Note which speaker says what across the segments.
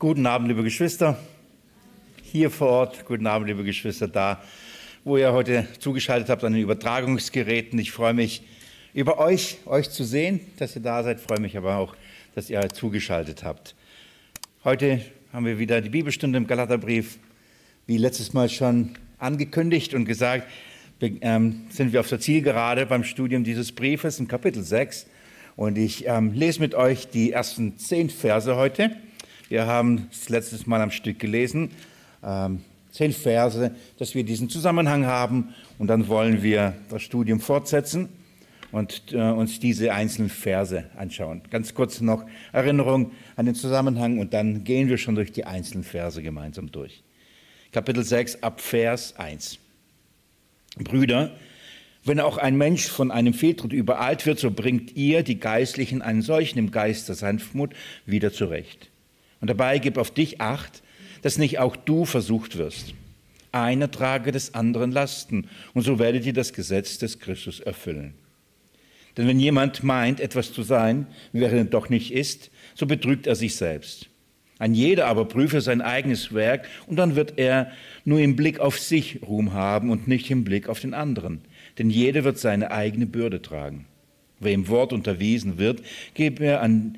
Speaker 1: Guten Abend, liebe Geschwister, hier vor Ort. Guten Abend, liebe Geschwister, da, wo ihr heute zugeschaltet habt an den Übertragungsgeräten. Ich freue mich über euch zu sehen, dass ihr da seid. Ich freue mich aber auch, dass ihr zugeschaltet habt. Heute haben wir wieder die Bibelstunde im Galaterbrief. Wie letztes Mal schon angekündigt und gesagt, sind wir auf der Zielgerade beim Studium dieses Briefes in Kapitel 6. Und ich lese mit euch die ersten 10 Verse heute. Wir haben das letztes Mal am Stück gelesen, 10 Verse, dass wir diesen Zusammenhang haben. Und dann wollen wir das Studium fortsetzen und uns diese einzelnen Verse anschauen. Ganz kurz noch Erinnerung an den Zusammenhang und dann gehen wir schon durch die einzelnen Verse gemeinsam durch. Kapitel 6 ab Vers 1. Brüder, wenn auch ein Mensch von einem Fehltritt übereilt wird, so bringt ihr, die Geistlichen, einen solchen im Geist der Sanftmut wieder zurecht. Und dabei gib auf dich Acht, dass nicht auch du versucht wirst. Einer trage des anderen Lasten, und so werdet ihr das Gesetz des Christus erfüllen. Denn wenn jemand meint, etwas zu sein, während er doch nicht ist, so betrügt er sich selbst. Ein jeder aber prüfe sein eigenes Werk, und dann wird er nur im Blick auf sich Ruhm haben und nicht im Blick auf den anderen. Denn jeder wird seine eigene Bürde tragen. Wer im Wort unterwiesen wird, gebe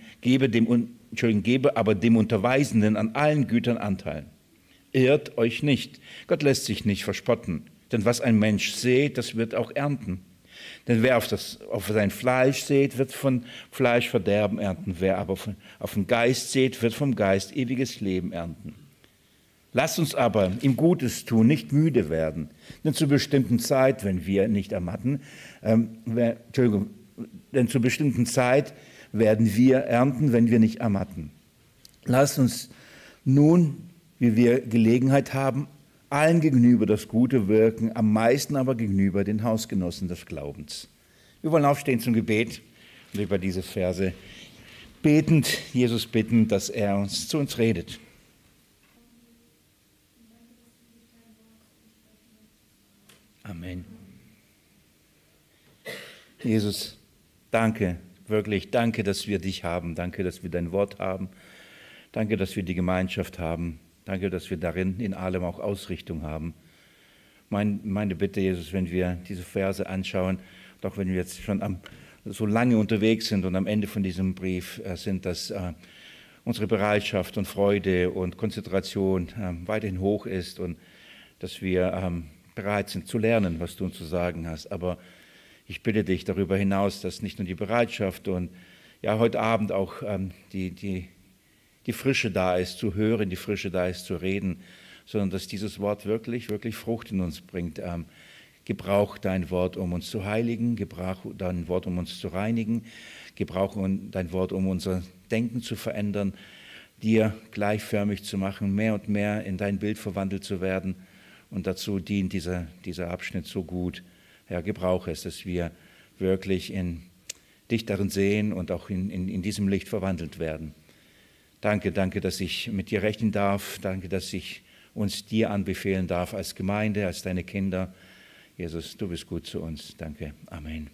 Speaker 1: aber dem Unterweisenden an allen Gütern Anteil. Irrt euch nicht, Gott lässt sich nicht verspotten. Denn was ein Mensch sät, das wird auch ernten. Denn wer auf sein Fleisch sät, wird von Fleisch Verderben ernten. Wer aber auf den Geist sät, wird vom Geist ewiges Leben ernten. Lasst uns aber im Gutes tun, nicht müde werden. Denn zur bestimmten Zeit, wenn wir nicht ermatten, werden wir ernten, wenn wir nicht ermatten. Lasst uns nun, wie wir Gelegenheit haben, allen gegenüber das Gute wirken, am meisten aber gegenüber den Hausgenossen des Glaubens. Wir wollen aufstehen zum Gebet und über diese Verse betend Jesus bitten, dass er zu uns redet. Amen. Jesus, danke, wirklich danke, dass wir dich haben. Danke, dass wir dein Wort haben. Danke, dass wir die Gemeinschaft haben. Danke, dass wir darin in allem auch Ausrichtung haben. Meine Bitte, Jesus, wenn wir diese Verse anschauen, doch wenn wir jetzt schon so lange unterwegs sind und am Ende von diesem Brief sind, dass unsere Bereitschaft und Freude und Konzentration weiterhin hoch ist und dass wir bereit sind zu lernen, was du uns zu sagen hast. Aber ich bitte dich darüber hinaus, dass nicht nur die Bereitschaft und ja heute Abend auch die Frische da ist, zu hören, die Frische da ist, zu reden, sondern dass dieses Wort wirklich, wirklich Frucht in uns bringt. Gebrauch dein Wort, um uns zu heiligen, gebrauch dein Wort, um uns zu reinigen, gebrauch dein Wort, um unser Denken zu verändern, dir gleichförmig zu machen, mehr und mehr in dein Bild verwandelt zu werden. Und dazu dient dieser Abschnitt so gut. Herr, gebrauche es, dass wir wirklich in dich darin sehen und auch in diesem Licht verwandelt werden. Danke, dass ich mit dir rechnen darf. Danke, dass ich uns dir anbefehlen darf als Gemeinde, als deine Kinder. Jesus, du bist gut zu uns. Danke. Amen.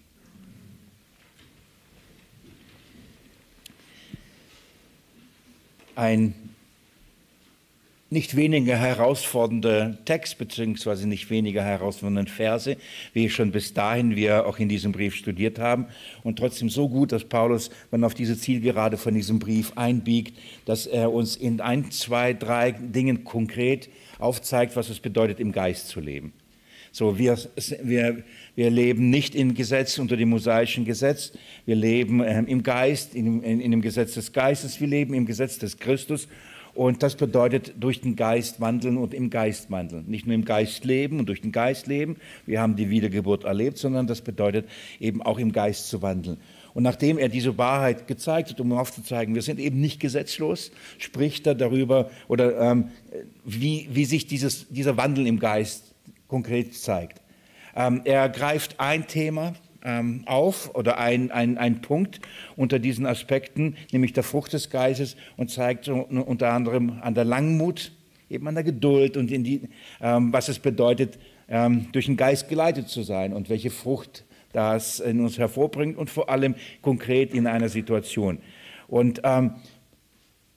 Speaker 1: Ein nicht weniger herausfordernder Text, beziehungsweise nicht weniger herausfordernde Verse, wie schon bis dahin wir auch in diesem Brief studiert haben. Und trotzdem so gut, dass Paulus, wenn er auf diese Zielgerade von diesem Brief einbiegt, dass er uns in 1, 2, 3 Dingen konkret aufzeigt, was es bedeutet, im Geist zu leben. So, wir leben nicht im Gesetz, unter dem mosaischen Gesetz. Wir leben im Geist, in dem Gesetz des Geistes. Wir leben im Gesetz des Christus. Und das bedeutet, durch den Geist wandeln und im Geist wandeln. Nicht nur im Geist leben und durch den Geist leben, wir haben die Wiedergeburt erlebt, sondern das bedeutet eben auch im Geist zu wandeln. Und nachdem er diese Wahrheit gezeigt hat, um aufzuzeigen, wir sind eben nicht gesetzlos, spricht er darüber, oder wie sich dieser Wandel im Geist konkret zeigt. Er greift ein Thema auf oder ein Punkt unter diesen Aspekten, nämlich der Frucht des Geistes, und zeigt so unter anderem an der Langmut, eben an der Geduld und was es bedeutet, durch den Geist geleitet zu sein und welche Frucht das in uns hervorbringt und vor allem konkret in einer Situation. Und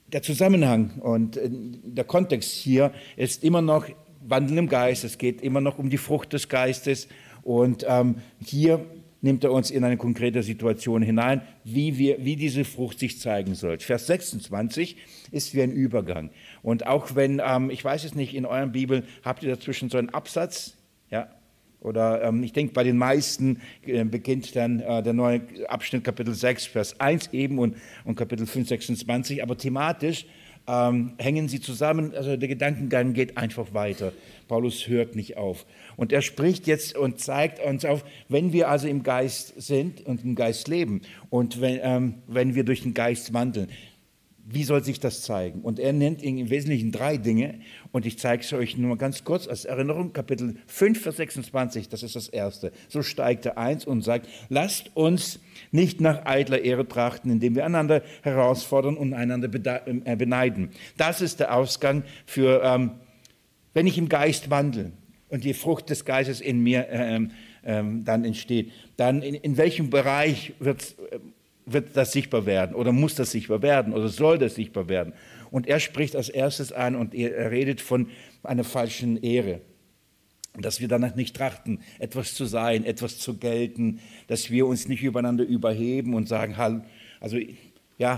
Speaker 1: der Zusammenhang und der Kontext hier ist immer noch Wandeln im Geist. Es geht immer noch um die Frucht des Geistes. Und hier nimmt er uns in eine konkrete Situation hinein, wie diese Frucht sich zeigen soll. Vers 26 ist wie ein Übergang. Und auch wenn, ich weiß es nicht, in euren Bibeln habt ihr dazwischen so einen Absatz, ja, oder ich denke, bei den meisten beginnt dann der neue Abschnitt Kapitel 6, Vers 1 eben und Kapitel 5, 26, aber thematisch hängen sie zusammen, also der Gedankengang geht einfach weiter. Paulus hört nicht auf. Und er spricht jetzt und zeigt uns auf, wenn wir also im Geist sind und im Geist leben und wenn wir durch den Geist wandeln, wie soll sich das zeigen? Und er nennt im Wesentlichen 3 Dinge und ich zeige es euch nur ganz kurz als Erinnerung. Kapitel 5, Vers 26, das ist das Erste. So steigt er ein und sagt, lasst uns nicht nach eitler Ehre trachten, indem wir einander herausfordern und einander beneiden. Das ist der Ausgang für, wenn ich im Geist wandle und die Frucht des Geistes in mir dann entsteht, dann in welchem Bereich wird das sichtbar werden oder muss das sichtbar werden oder soll das sichtbar werden? Und er spricht als erstes an und er redet von einer falschen Ehre. Dass wir danach nicht trachten, etwas zu sein, etwas zu gelten, dass wir uns nicht übereinander überheben und sagen, also ja,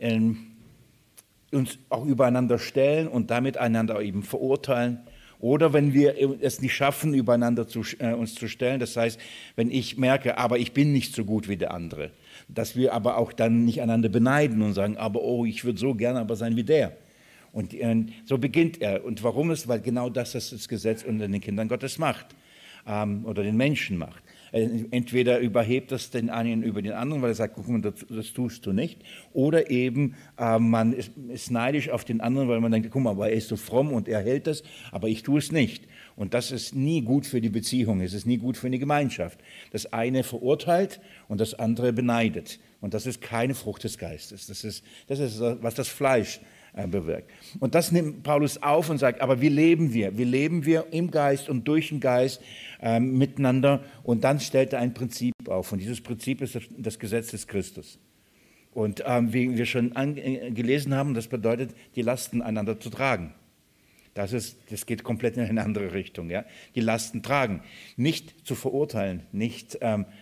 Speaker 1: uns auch übereinander stellen und damit einander eben verurteilen. Oder wenn wir es nicht schaffen, übereinander uns zu stellen, das heißt, wenn ich merke, aber ich bin nicht so gut wie der andere, dass wir aber auch dann nicht einander beneiden und sagen, aber oh, ich würde so gerne aber sein wie der. Und so beginnt er. Und warum ist? Weil genau das Gesetz unter den Kindern Gottes macht oder den Menschen macht. Entweder überhebt das den einen über den anderen, weil er sagt, guck mal, das tust du nicht. Oder eben man ist neidisch auf den anderen, weil man denkt, guck mal, aber er ist so fromm und er hält das, aber ich tue es nicht. Und das ist nie gut für die Beziehung, es ist nie gut für eine Gemeinschaft. Das eine verurteilt und das andere beneidet. Und das ist keine Frucht des Geistes. Das ist was das Fleisch bewirkt. Und das nimmt Paulus auf und sagt, aber wie leben wir? Wie leben wir im Geist und durch den Geist miteinander? Und dann stellt er ein Prinzip auf. Und dieses Prinzip ist das Gesetz des Christus. Und wie wir schon gelesen haben, das bedeutet, die Lasten einander zu tragen. Das geht komplett in eine andere Richtung. Ja? Die Lasten tragen. Nicht zu verurteilen, nicht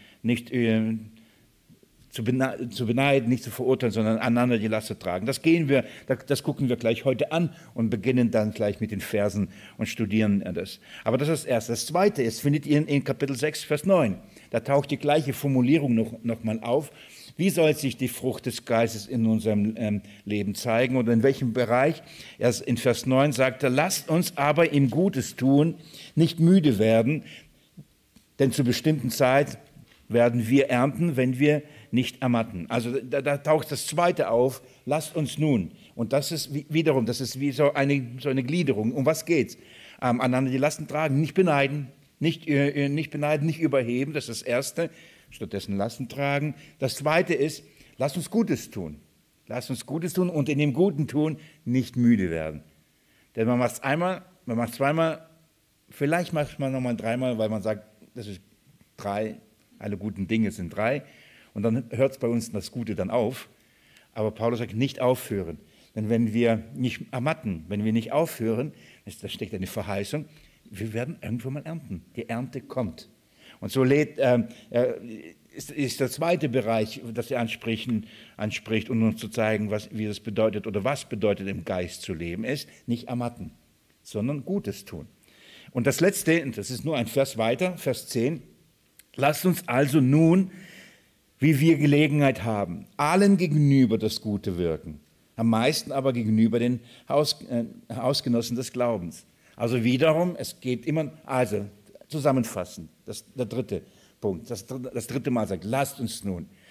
Speaker 1: zu beneiden, nicht zu verurteilen, sondern einander die Last zu tragen. Das gucken wir gleich heute an und beginnen dann gleich mit den Versen und studieren das. Aber das ist das Erste. Das Zweite ist, findet ihr in Kapitel 6, Vers 9. Da taucht die gleiche Formulierung noch mal auf. Wie soll sich die Frucht des Geistes in unserem Leben zeigen oder in welchem Bereich? Erst in Vers 9 sagt er, lasst uns aber im Gutes tun, nicht müde werden, denn zur bestimmten Zeit werden wir ernten, wenn wir nicht ermatten. Also da taucht das Zweite auf, lasst uns nun. Und das ist wiederum, das ist wie so eine Gliederung. Um was geht's? Einander die Lasten tragen, nicht beneiden, nicht überheben, das ist das Erste. Stattdessen Lasten tragen. Das Zweite ist, lasst uns Gutes tun. Lasst uns Gutes tun und in dem Guten tun nicht müde werden. Denn man macht es einmal, man macht es zweimal, vielleicht macht man nochmal 3-mal, weil man sagt, das ist 3, alle guten Dinge sind 3. Und dann hört es bei uns das Gute dann auf. Aber Paulus sagt, nicht aufhören. Denn wenn wir nicht ermatten, wenn wir nicht aufhören, da steckt eine Verheißung, wir werden irgendwann mal ernten. Die Ernte kommt. Und so ist der zweite Bereich, das er anspricht, um uns zu zeigen, wie das bedeutet oder was bedeutet im Geist zu leben, ist nicht ermatten, sondern Gutes tun. Und das Letzte, das ist nur ein Vers weiter, Vers 10, lasst uns also nun, wie wir Gelegenheit haben, allen gegenüber das Gute wirken, am meisten aber gegenüber den Hausgenossen des Glaubens. Also wiederum, es geht immer, also zusammenfassen, der dritte Punkt, das dritte Mal sagt, lasst uns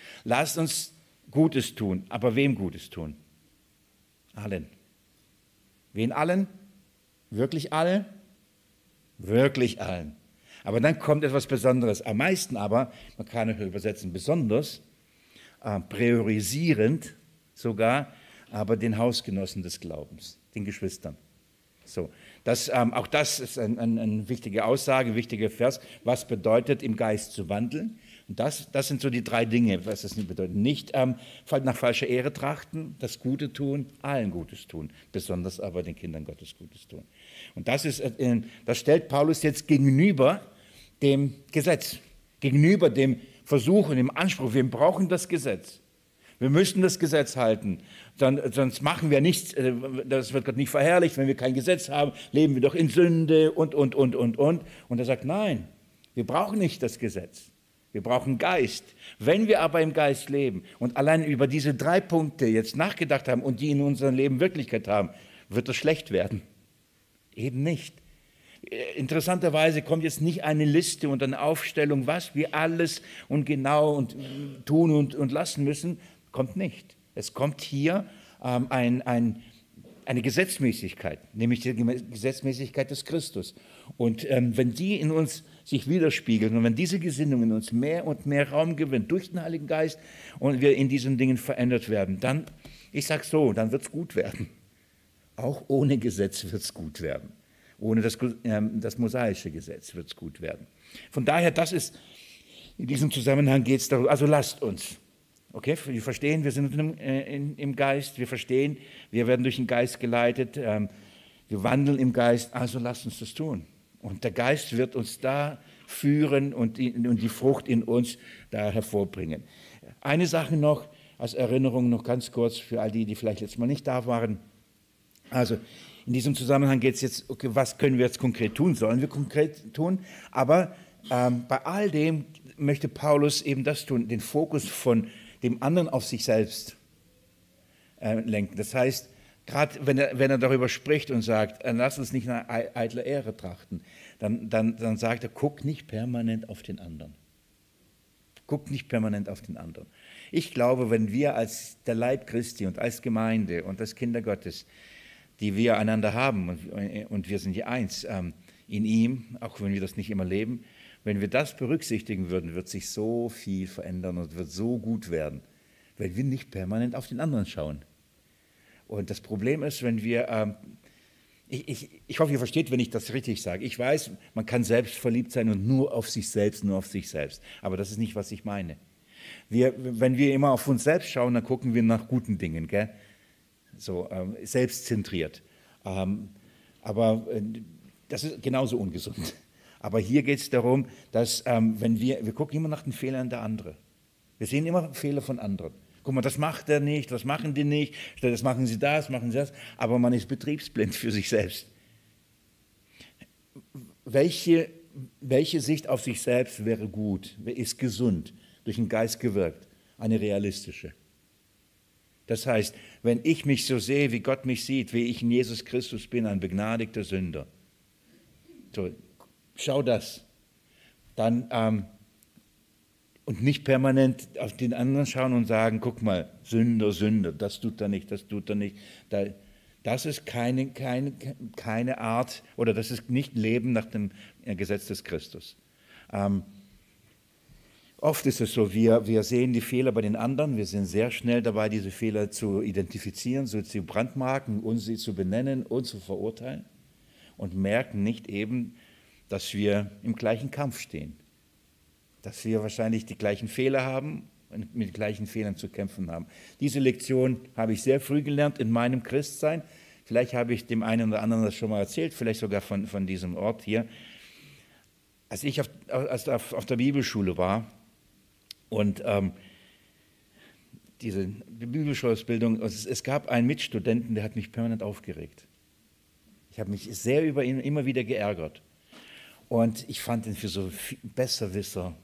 Speaker 1: Gutes tun, aber wem Gutes tun? Allen. Wen allen? Wirklich alle? Wirklich allen. Aber dann kommt etwas Besonderes, am meisten aber, man kann es übersetzen, besonders, priorisierend sogar, aber den Hausgenossen des Glaubens, den Geschwistern. So, auch das ist eine wichtige Aussage, ein wichtiger Vers. Was bedeutet, im Geist zu wandeln? Und das sind so die 3 Dinge, was das bedeutet. Nicht nach falscher Ehre trachten, das Gute tun, allen Gutes tun, besonders aber den Kindern Gottes Gutes tun. Und das stellt Paulus jetzt gegenüber dem Gesetz, gegenüber dem Versuch und dem Anspruch. Wir brauchen das Gesetz. Wir müssen das Gesetz halten, sonst machen wir nichts, das wird Gott nicht verherrlicht, wenn wir kein Gesetz haben, leben wir doch in Sünde und. Und er sagt, nein, wir brauchen nicht das Gesetz, wir brauchen Geist. Wenn wir aber im Geist leben und allein über diese 3 Punkte jetzt nachgedacht haben und die in unserem Leben Wirklichkeit haben, wird es schlecht werden. Eben nicht. Interessanterweise kommt jetzt nicht eine Liste und eine Aufstellung, was wir alles und genau und tun und lassen müssen, kommt nicht. Es kommt hier eine Gesetzmäßigkeit, nämlich die Gesetzmäßigkeit des Christus. Und wenn die in uns sich widerspiegeln und wenn diese Gesinnung in uns mehr und mehr Raum gewinnt durch den Heiligen Geist und wir in diesen Dingen verändert werden, dann, ich sage so, dann wird es gut werden. Auch ohne Gesetz wird es gut werden. Ohne das mosaische Gesetz wird es gut werden. Von daher, in diesem Zusammenhang geht es darum, also lasst uns. Okay, wir verstehen, wir sind im Geist, wir verstehen, wir werden durch den Geist geleitet, wir wandeln im Geist, also lasst uns das tun. Und der Geist wird uns da führen und die Frucht in uns da hervorbringen. Eine Sache noch als Erinnerung, noch ganz kurz für all die vielleicht letztes Mal nicht da waren. Also in diesem Zusammenhang geht es jetzt, okay, was können wir jetzt konkret tun, sollen wir konkret tun, aber bei all dem möchte Paulus eben das tun, den Fokus von dem anderen auf sich selbst lenken. Das heißt, gerade wenn er darüber spricht und sagt, lass uns nicht nach eitler Ehre trachten, dann sagt er, guck nicht permanent auf den anderen. Guck nicht permanent auf den anderen. Ich glaube, wenn wir als der Leib Christi und als Gemeinde und als Kinder Gottes, die wir einander haben, und wir sind hier eins in ihm, auch wenn wir das nicht immer leben, wenn wir das berücksichtigen würden, wird sich so viel verändern und wird so gut werden, weil wir nicht permanent auf den anderen schauen. Und das Problem ist, wenn wir, ich hoffe, ihr versteht, wenn ich das richtig sage. Ich weiß, man kann selbst verliebt sein und nur auf sich selbst. Aber das ist nicht, was ich meine. Wenn wir immer auf uns selbst schauen, dann gucken wir nach guten Dingen, gell? So selbstzentriert. Aber das ist genauso ungesund. Aber hier geht es darum, dass wenn wir gucken immer nach den Fehlern der anderen. Wir sehen immer Fehler von anderen. Guck mal, das macht er nicht, das machen die nicht, das machen sie das, aber man ist betriebsblind für sich selbst. Welche Sicht auf sich selbst wäre gut, ist gesund, durch den Geist gewirkt? Eine realistische. Das heißt, wenn ich mich so sehe, wie Gott mich sieht, wie ich in Jesus Christus bin, ein begnadigter Sünder, so, schau das. Dann und nicht permanent auf den anderen schauen und sagen, guck mal, Sünder, das tut er nicht. Das ist keine Art, oder das ist nicht Leben nach dem Gesetz des Christus. Oft ist es so, wir sehen die Fehler bei den anderen, wir sind sehr schnell dabei, diese Fehler zu identifizieren, so zu brandmarken und sie zu benennen und zu verurteilen und merken nicht eben, dass wir im gleichen Kampf stehen, dass wir wahrscheinlich die gleichen Fehler haben und mit den gleichen Fehlern zu kämpfen haben. Diese Lektion habe ich sehr früh gelernt in meinem Christsein. Vielleicht habe ich dem einen oder anderen das schon mal erzählt, vielleicht sogar von diesem Ort hier. Als ich auf der Bibelschule war und die Bibelschulausbildung, es gab einen Mitstudenten, der hat mich permanent aufgeregt. Ich habe mich sehr über ihn immer wieder geärgert. Und ich fand ihn für so Besserwisser.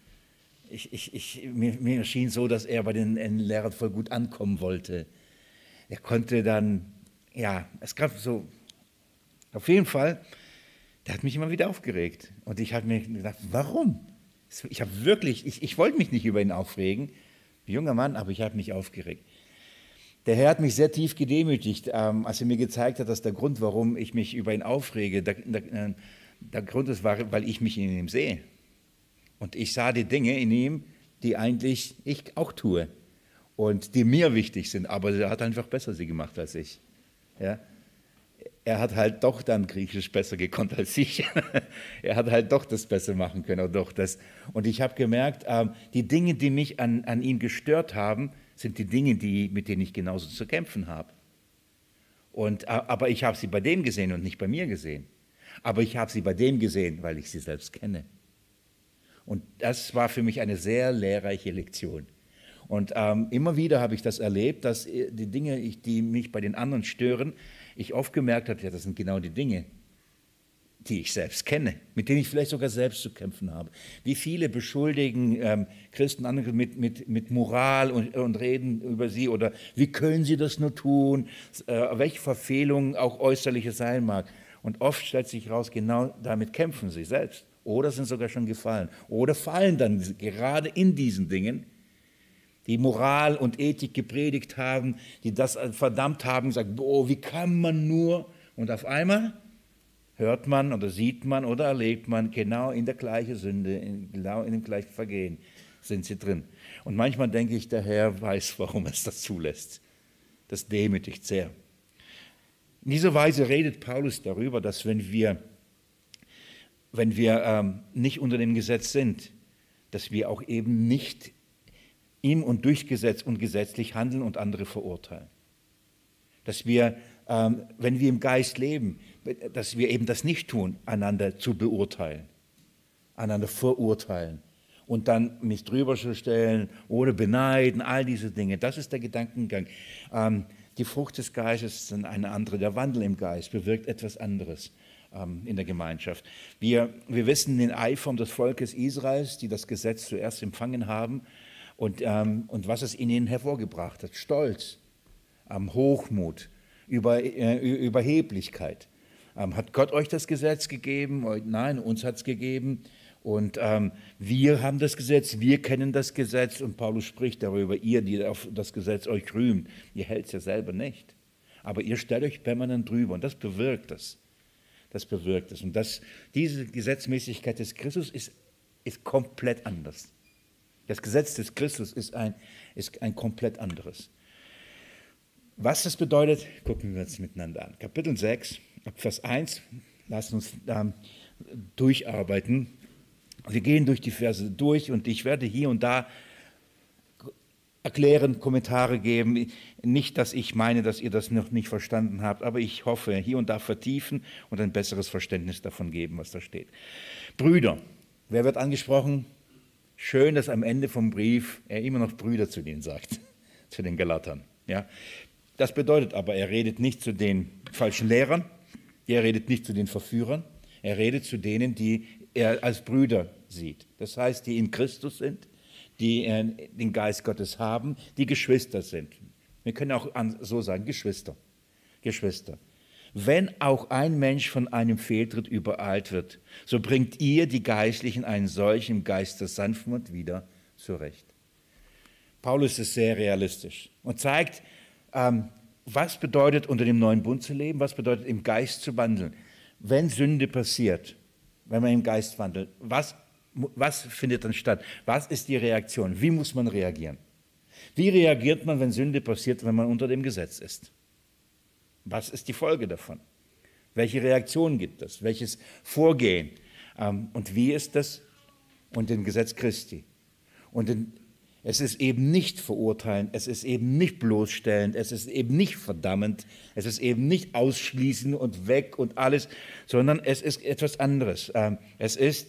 Speaker 1: Mir schien so, dass er bei den Lehrern voll gut ankommen wollte. Er konnte dann, ja, es gab so, auf jeden Fall, der hat mich immer wieder aufgeregt. Und ich habe mir gedacht, warum? Ich wollte mich nicht über ihn aufregen, junger Mann, aber ich habe mich aufgeregt. Der Herr hat mich sehr tief gedemütigt, als er mir gezeigt hat, dass der Grund, warum ich mich über ihn aufrege, der Grund ist, weil ich mich in ihm sehe. Und ich sah die Dinge in ihm, die eigentlich ich auch tue und die mir wichtig sind, aber er hat einfach besser sie gemacht als ich. Ja? er hat halt doch dann Griechisch besser gekonnt als ich. Er hat halt doch das besser machen können. Oder doch das. Und ich habe gemerkt, die Dinge, die mich an ihm gestört haben, sind die Dinge, mit denen ich genauso zu kämpfen habe. Aber ich habe sie bei dem gesehen und nicht bei mir gesehen. Aber ich habe sie bei dem gesehen, weil ich sie selbst kenne. Und das war für mich eine sehr lehrreiche Lektion. Und immer wieder habe ich das erlebt, dass die Dinge, die mich bei den anderen stören, ich oft gemerkt habe, ja, das sind genau die Dinge, die ich selbst kenne, mit denen ich vielleicht sogar selbst zu kämpfen habe. Wie viele beschuldigen Christen andere mit Moral und reden über sie oder wie können sie das nur tun, welche Verfehlungen auch äußerliche sein mag. Und oft stellt sich heraus, genau damit kämpfen sie selbst oder sind sogar schon gefallen oder fallen dann gerade in diesen Dingen, die Moral und Ethik gepredigt haben, die das verdammt haben, gesagt, boah, wie kann man nur? Und auf einmal hört man oder sieht man oder erlebt man, genau in der gleichen Sünde, genau in dem gleichen Vergehen sind sie drin. Und manchmal denke ich, der Herr weiß, warum es das zulässt. Das demütigt sehr. In dieser Weise redet Paulus darüber, dass wenn wir nicht unter dem Gesetz sind, dass wir auch eben nicht im und durch Gesetz und gesetzlich handeln und andere verurteilen. Dass wir, wenn wir im Geist leben, dass wir eben das nicht tun, einander zu beurteilen, einander verurteilen und dann mich drüber zu stellen oder beneiden, all diese Dinge. Das ist der Gedankengang. Die Frucht des Geistes ist eine andere. Der Wandel im Geist bewirkt etwas anderes in der Gemeinschaft. Wir wissen den Eifer des Volkes Israels, die das Gesetz zuerst empfangen haben, und was es in ihnen hervorgebracht hat. Stolz, Hochmut, Überheblichkeit. Hat Gott euch das Gesetz gegeben? Nein, uns hat es gegeben. Und wir haben das Gesetz, wir kennen das Gesetz. Und Paulus spricht darüber, ihr, die auf das Gesetz euch rühmt, ihr hält es ja selber nicht. Aber ihr stellt euch permanent drüber und das bewirkt es. Das bewirkt es. Und diese Gesetzmäßigkeit des Christus ist komplett anders. Das Gesetz des Christus ist ein komplett anderes. Was das bedeutet, gucken wir uns miteinander an. Kapitel 6, Vers 1, lassen uns durcharbeiten. Wir gehen durch die Verse durch und ich werde hier und da erklären, Kommentare geben. Nicht, dass ich meine, dass ihr das noch nicht verstanden habt, aber ich hoffe, hier und da vertiefen und ein besseres Verständnis davon geben, was da steht. Brüder, wer wird angesprochen? Schön, dass am Ende vom Brief er immer noch Brüder zu denen sagt, zu den Galatern. Ja? Das bedeutet aber, er redet nicht zu den falschen Lehrern, er redet nicht zu den Verführern, er redet zu denen, die er als Brüder sieht. Das heißt, die in Christus sind, die den Geist Gottes haben, die Geschwister sind. Wir können auch so sagen, Geschwister. Geschwister. Wenn auch ein Mensch von einem Fehltritt übereilt wird, so bringt ihr, die Geistlichen, einen solchen Geist der Sanftmut wieder zurecht. Paulus ist sehr realistisch und zeigt, was bedeutet, unter dem neuen Bund zu leben, was bedeutet, im Geist zu wandeln. Wenn Sünde passiert, wenn man im Geist wandelt, was findet dann statt? Was ist die Reaktion? Wie muss man reagieren? Wie reagiert man, wenn Sünde passiert, wenn man unter dem Gesetz ist? Was ist die Folge davon? Welche Reaktion gibt es? Welches Vorgehen? Und wie ist das unter dem Gesetz Christi? Es ist eben nicht verurteilend, es ist eben nicht bloßstellend, es ist eben nicht verdammend, es ist eben nicht ausschließend und weg und alles, sondern es ist etwas anderes. Es ist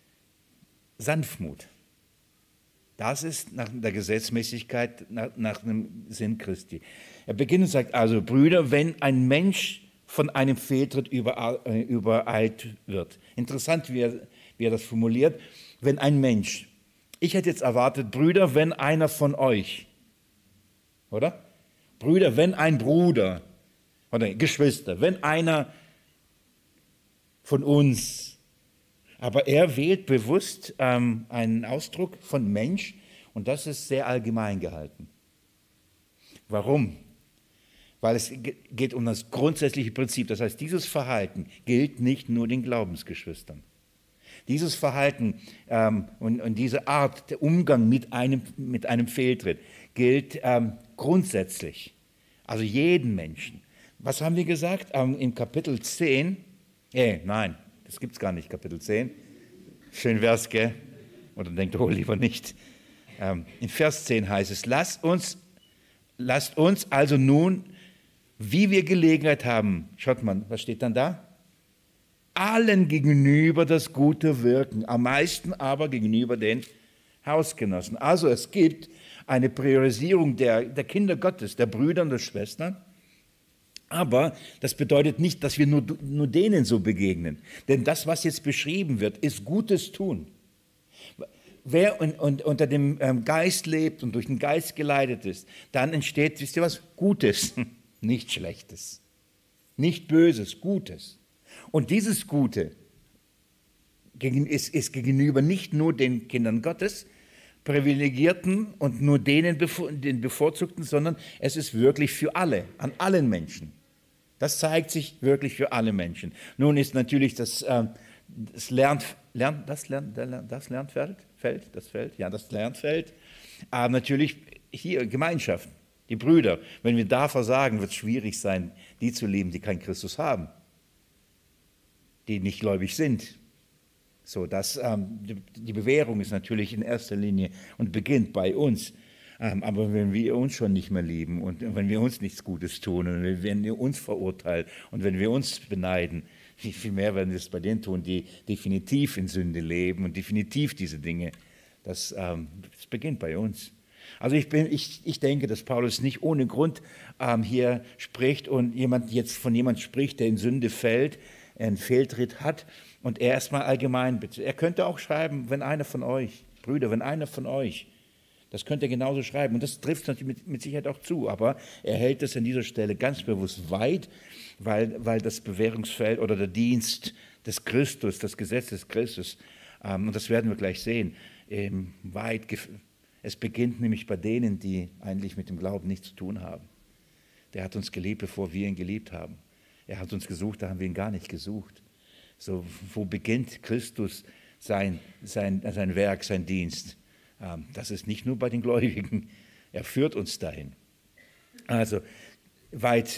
Speaker 1: Sanftmut. Das ist nach der Gesetzmäßigkeit, nach dem Sinn Christi. Er beginnt und sagt also, Brüder, wenn ein Mensch von einem Fehltritt übereilt wird. Interessant, wie er das formuliert. Wenn ein Mensch, ich hätte jetzt erwartet, Brüder, wenn einer von euch, oder? Brüder, wenn ein Bruder, oder Geschwister, wenn einer von uns. Aber er wählt bewusst einen Ausdruck von Mensch und das ist sehr allgemein gehalten. Warum? Weil es geht um das grundsätzliche Prinzip. Das heißt, dieses Verhalten gilt nicht nur den Glaubensgeschwistern. Dieses Verhalten und diese Art, der Umgang mit einem Fehltritt gilt grundsätzlich, also jeden Menschen. Was haben wir gesagt? Im Kapitel 10, nein, das gibt es gar nicht, Kapitel 10. Schön wär's, gell? Oder denkt, oh, lieber nicht. In Vers 10 heißt es, lasst uns also nun, wie wir Gelegenheit haben, schaut mal, was steht dann da? Allen gegenüber das Gute wirken, am meisten aber gegenüber den Hausgenossen. Also es gibt eine Priorisierung der Kinder Gottes, der Brüder und der Schwestern, aber das bedeutet nicht, dass wir nur denen so begegnen. Denn das, was jetzt beschrieben wird, ist Gutes tun. Wer unter dem Geist lebt und durch den Geist geleitet ist, dann entsteht, wisst ihr was, Gutes, nicht Schlechtes, nicht Böses, Gutes. Und dieses Gute ist gegenüber nicht nur den Kindern Gottes, Privilegierten und nur den Bevorzugten, sondern es ist wirklich für alle, an allen Menschen. Das zeigt sich wirklich für alle Menschen. Nun ist natürlich das Lernfeld, natürlich hier Gemeinschaft, die Brüder. Wenn wir da versagen, wird es schwierig sein, die zu lieben, die keinen Christus haben, die nicht gläubig sind. So, die Bewährung ist natürlich in erster Linie und beginnt bei uns. Aber wenn wir uns schon nicht mehr lieben und wenn wir uns nichts Gutes tun und wenn wir uns verurteilen und wenn wir uns beneiden, wie viel mehr werden wir es bei denen tun, die definitiv in Sünde leben und definitiv diese Dinge. Das beginnt bei uns. Also ich denke, dass Paulus nicht ohne Grund hier spricht und von jemand spricht, der in Sünde fällt, einen Fehltritt hat und er erstmal allgemein bitte. Er könnte auch schreiben, wenn einer von euch, Brüder, wenn einer von euch, das könnte er genauso schreiben und das trifft natürlich mit Sicherheit auch zu, aber er hält es an dieser Stelle ganz bewusst weit, weil das Bewährungsfeld oder der Dienst des Christus, das Gesetz des Christus, und das werden wir gleich sehen, es beginnt nämlich bei denen, die eigentlich mit dem Glauben nichts zu tun haben. Der hat uns geliebt, bevor wir ihn geliebt haben. Er hat uns gesucht, da haben wir ihn gar nicht gesucht. So, wo beginnt Christus sein Werk, sein Dienst? Das ist nicht nur bei den Gläubigen, er führt uns dahin. Also weit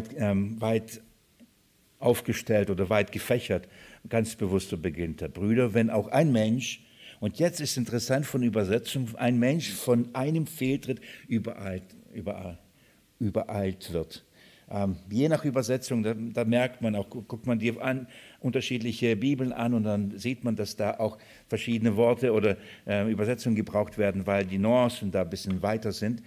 Speaker 1: aufgestellt oder weit gefächert, ganz bewusst so beginnt er. Brüder, wenn auch ein Mensch, und jetzt ist interessant von Übersetzung, ein Mensch von einem Fehltritt übereilt wird. Je nach Übersetzung, da merkt man auch, guckt man die unterschiedliche Bibeln an und dann sieht man, dass da auch verschiedene Worte oder Übersetzungen gebraucht werden, weil die Nuancen da ein bisschen weiter sind.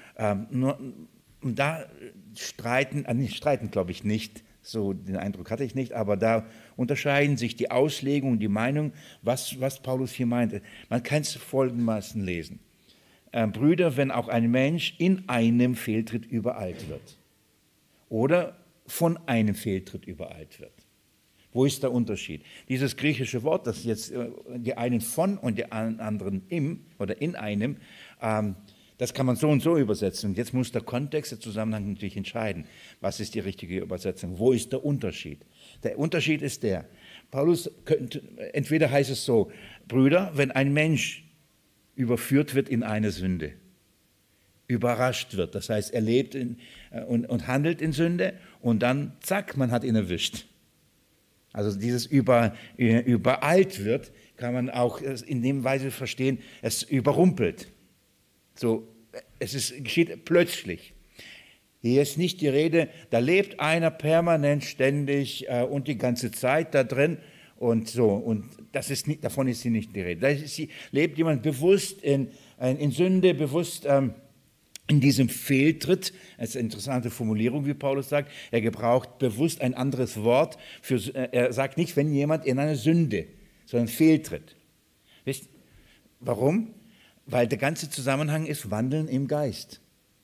Speaker 1: Und da streiten glaube ich nicht, so den Eindruck hatte ich nicht, aber da unterscheiden sich die Auslegung und die Meinung, was Paulus hier meinte. Man kann es folgendermaßen lesen. Brüder, wenn auch ein Mensch in einem Fehltritt übereilt wird. Oder von einem Fehltritt übereilt wird. Wo ist der Unterschied? Dieses griechische Wort, das jetzt die einen von und die anderen im oder in einem, das kann man so und so übersetzen. Und jetzt muss der Kontext, der Zusammenhang natürlich entscheiden. Was ist die richtige Übersetzung? Wo ist der Unterschied? Der Unterschied ist Paulus entweder heißt es so, Brüder, wenn ein Mensch überführt wird in eine Sünde, überrascht wird. Das heißt, er lebt und handelt in Sünde und dann, zack, man hat ihn erwischt. Also dieses übereilt wird, kann man auch in dem Weise verstehen, es überrumpelt. So, geschieht plötzlich. Hier ist nicht die Rede, da lebt einer permanent, ständig und die ganze Zeit da drin und so. Und davon ist hier nicht die Rede. Lebt jemand bewusst in Sünde, bewusst in diesem Fehltritt, das ist eine interessante Formulierung, wie Paulus sagt, er gebraucht bewusst ein anderes Wort, er sagt nicht, wenn jemand in eine Sünde, sondern Fehltritt. Wisst, warum? Weil der ganze Zusammenhang ist Wandeln im Geist.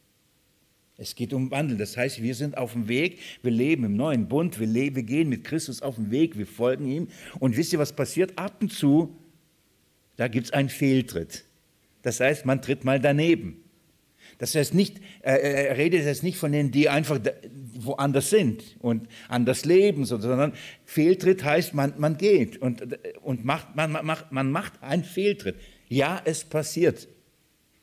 Speaker 1: Es geht um Wandel, das heißt, wir sind auf dem Weg, wir leben im neuen Bund, wir gehen mit Christus auf dem Weg, wir folgen ihm und wisst ihr, was passiert? Ab und zu, da gibt es einen Fehltritt. Das heißt, man tritt mal daneben. Das heißt nicht, er redet jetzt nicht von denen, die einfach woanders sind und anders leben, sondern Fehltritt heißt, man geht und man macht einen Fehltritt. Ja, es passiert.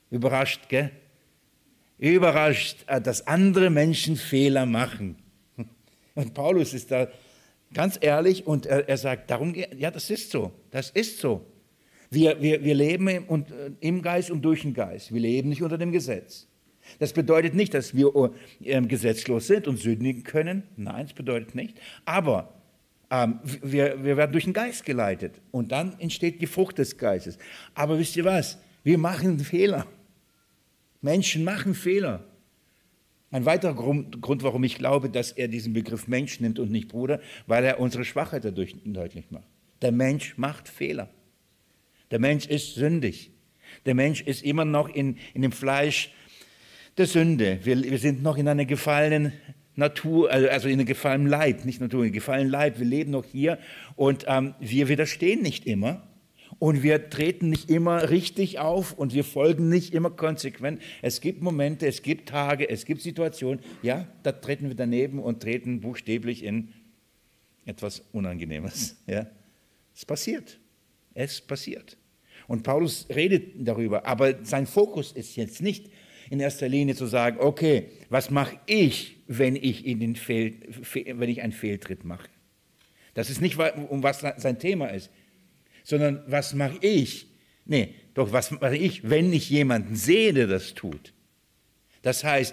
Speaker 1: Überrascht, gell? Überrascht, dass andere Menschen Fehler machen. Und Paulus ist da ganz ehrlich und er sagt, darum, ja, das ist so, das ist so. Wir leben im Geist und durch den Geist. Wir leben nicht unter dem Gesetz. Das bedeutet nicht, dass wir gesetzlos sind und sündigen können. Nein, das bedeutet nicht. Aber wir werden durch den Geist geleitet und dann entsteht die Frucht des Geistes. Aber wisst ihr was? Wir machen Fehler. Menschen machen Fehler. Ein weiterer Grund, warum ich glaube, dass er diesen Begriff Mensch nimmt und nicht Bruder, weil er unsere Schwachheit dadurch deutlich macht. Der Mensch macht Fehler. Der Mensch ist sündig. Der Mensch ist immer noch in dem Fleisch der Sünde. Wir sind noch in einer gefallenen Natur, also in einem gefallenen Leib, nicht Natur, in einem gefallenen Leib. Wir leben noch hier und wir widerstehen nicht immer. Und wir treten nicht immer richtig auf und wir folgen nicht immer konsequent. Es gibt Momente, es gibt Tage, es gibt Situationen, ja, da treten wir daneben und treten buchstäblich in etwas Unangenehmes. Ja. Es passiert. Es passiert. Und Paulus redet darüber, aber sein Fokus ist jetzt nicht in erster Linie zu sagen, okay, was mache ich, wenn ich einen Fehltritt mache? Das ist nicht, um was sein Thema ist. Sondern was mache ich? Nee, doch was mache ich, wenn ich jemanden sehe, der das tut? Das heißt,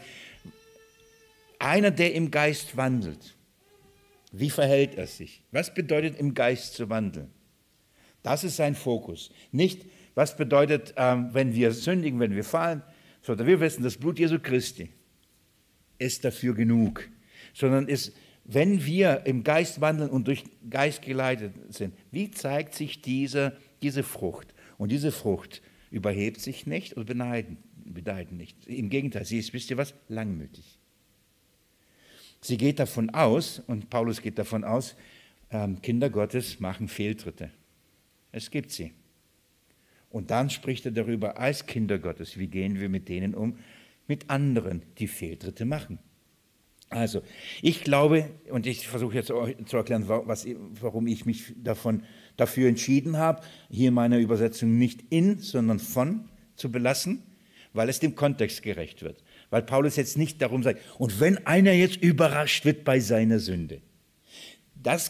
Speaker 1: einer, der im Geist wandelt, wie verhält er sich? Was bedeutet im Geist zu wandeln? Das ist sein Fokus. Nicht, was bedeutet, wenn wir sündigen, wenn wir fallen, sondern wir wissen, das Blut Jesu Christi ist dafür genug, sondern ist, wenn wir im Geist wandeln und durch Geist geleitet sind, wie zeigt sich diese Frucht? Und diese Frucht überhebt sich nicht und beneidet nicht. Im Gegenteil, sie ist, wisst ihr was, langmütig. Sie geht davon aus, und Paulus geht davon aus, Kinder Gottes machen Fehltritte. Es gibt sie. Und dann spricht er darüber, als Kinder Gottes, wie gehen wir mit denen um, mit anderen, die Fehltritte machen. Also, ich glaube, und ich versuche jetzt zu erklären, warum ich mich dafür entschieden habe, hier in meiner Übersetzung nicht in, sondern von zu belassen, weil es dem Kontext gerecht wird. Weil Paulus jetzt nicht darum sagt, und wenn einer jetzt überrascht wird bei seiner Sünde, das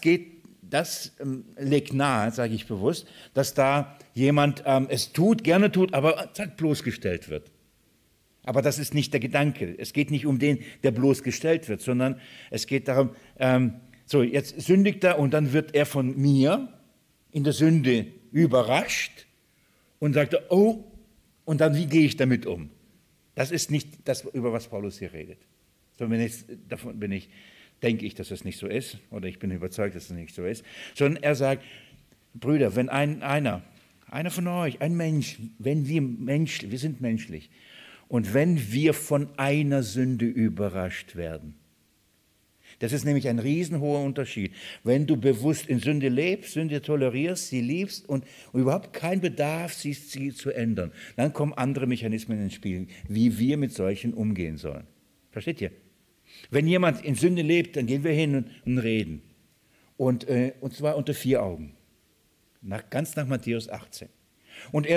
Speaker 1: legt nahe, sage ich bewusst, dass da jemand es gerne tut, aber zack, bloßgestellt wird. Aber das ist nicht der Gedanke. Es geht nicht um den, der bloßgestellt wird, sondern es geht darum, so jetzt sündigt er und dann wird er von mir in der Sünde überrascht und sagt, oh, und dann wie gehe ich damit um? Das ist nicht das, über was Paulus hier redet. Sondern denke ich, dass das nicht so ist, oder ich bin überzeugt, dass es nicht so ist, sondern er sagt, Brüder, wenn einer von euch, ein Mensch, wir sind menschlich, und wenn wir von einer Sünde überrascht werden, das ist nämlich ein riesenhoher Unterschied. Wenn du bewusst in Sünde lebst, Sünde tolerierst, sie liebst und überhaupt keinen Bedarf siehst, sie zu ändern, dann kommen andere Mechanismen ins Spiel, wie wir mit solchen umgehen sollen. Versteht ihr? Wenn jemand in Sünde lebt, dann gehen wir hin und reden. Und zwar unter 4 Augen. Ganz nach Matthäus 18. Und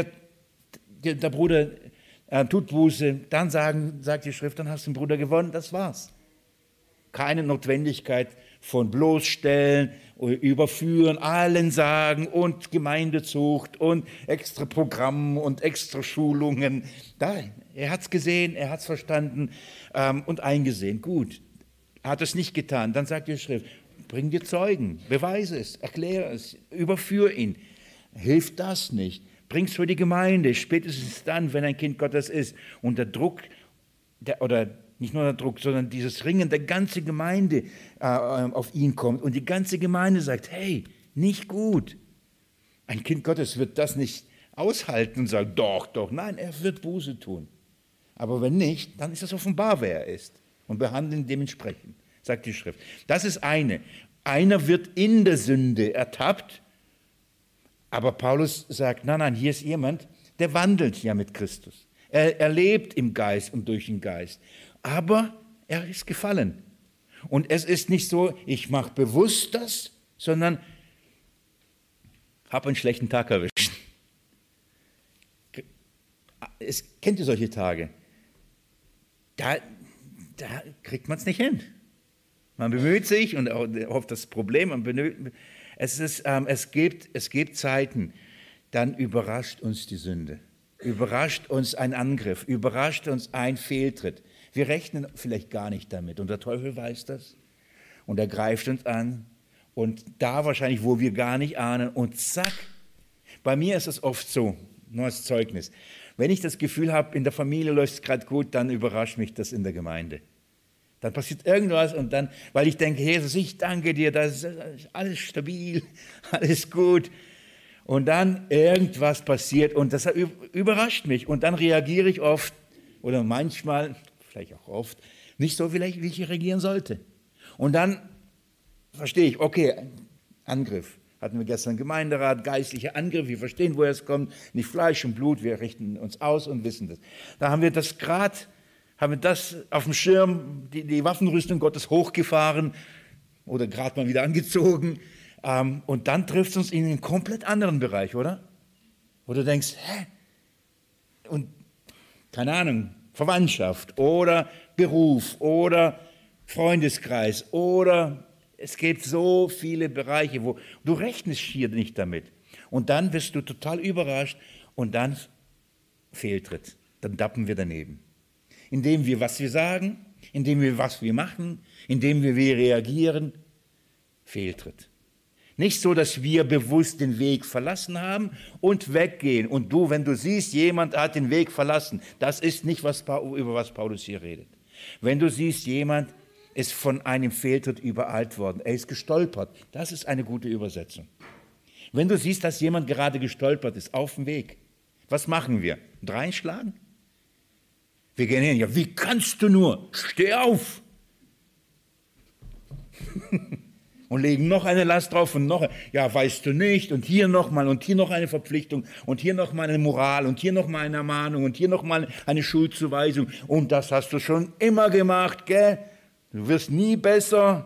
Speaker 1: der Bruder tut Buße, dann sagt die Schrift, dann hast du den Bruder gewonnen, das war's. Keine Notwendigkeit von bloßstellen, überführen, allen sagen und Gemeindezucht und extra Programm und extra Schulungen. Nein, er hat es gesehen, er hat es verstanden und eingesehen. Gut, er hat es nicht getan. Dann sagt die Schrift, bring dir Zeugen, beweise es, erkläre es, überführe ihn. Hilft das nicht? Bring es für die Gemeinde, spätestens dann, wenn ein Kind Gottes ist. Und der Druck, oder nicht nur der Druck, sondern dieses Ringen der ganzen Gemeinde auf ihn kommt. Und die ganze Gemeinde sagt, hey, nicht gut. Ein Kind Gottes wird das nicht aushalten und sagt, doch. Nein, er wird Buße tun. Aber wenn nicht, dann ist es offenbar, wer er ist. Und behandeln dementsprechend, sagt die Schrift. Das ist eine. Einer wird in der Sünde ertappt. Aber Paulus sagt, nein, hier ist jemand, der wandelt ja mit Christus. Er lebt im Geist und durch den Geist. Aber er ist gefallen. Und es ist nicht so, ich mache bewusst das, sondern habe einen schlechten Tag erwischt. Kennt ihr solche Tage? Da kriegt man es nicht hin. Man bemüht sich und hofft das Problem. Es gibt Zeiten, dann überrascht uns die Sünde. Überrascht uns ein Angriff, überrascht uns ein Fehltritt. Wir rechnen vielleicht gar nicht damit und der Teufel weiß das und er greift uns an und da wahrscheinlich, wo wir gar nicht ahnen und zack. Bei mir ist es oft so, nur als Zeugnis, wenn ich das Gefühl habe, in der Familie läuft es gerade gut, dann überrascht mich das in der Gemeinde. Dann passiert irgendwas und dann, weil ich denke, Jesus, ich danke dir, das ist alles stabil, alles gut. Und dann irgendwas passiert und das überrascht mich und dann reagiere ich oft oder manchmal, vielleicht auch oft, nicht so vielleicht, wie ich reagieren sollte. Und dann verstehe ich, okay, Angriff. Hatten wir gestern Gemeinderat, geistlicher Angriff, wir verstehen, woher es kommt, nicht Fleisch und Blut, wir richten uns aus und wissen das. Da haben wir das auf dem Schirm, die Waffenrüstung Gottes hochgefahren oder gerade mal wieder angezogen und dann trifft es uns in einen komplett anderen Bereich, oder? Wo du denkst, hä? Und keine Ahnung, Verwandtschaft oder Beruf oder Freundeskreis oder es gibt so viele Bereiche, wo du rechnest hier nicht damit. Und dann wirst du total überrascht und dann Fehltritt. Dann dappen wir daneben. Indem wir, was wir sagen, indem wir, was wir machen, indem wir reagieren, Fehltritt. Nicht so, dass wir bewusst den Weg verlassen haben und weggehen. Und du, wenn du siehst, jemand hat den Weg verlassen, das ist nicht, über was Paulus hier redet. Wenn du siehst, jemand ist von einem Fehltritt übereilt worden. Er ist gestolpert. Das ist eine gute Übersetzung. Wenn du siehst, dass jemand gerade gestolpert ist, auf dem Weg, was machen wir? Reinschlagen? Wir gehen hin. Ja, wie kannst du nur? Steh auf! Und legen noch eine Last drauf und noch, ja, weißt du nicht, und hier nochmal und hier noch eine Verpflichtung und hier nochmal eine Moral und hier nochmal eine Ermahnung und hier nochmal eine Schuldzuweisung. Und das hast du schon immer gemacht, gell? Du wirst nie besser.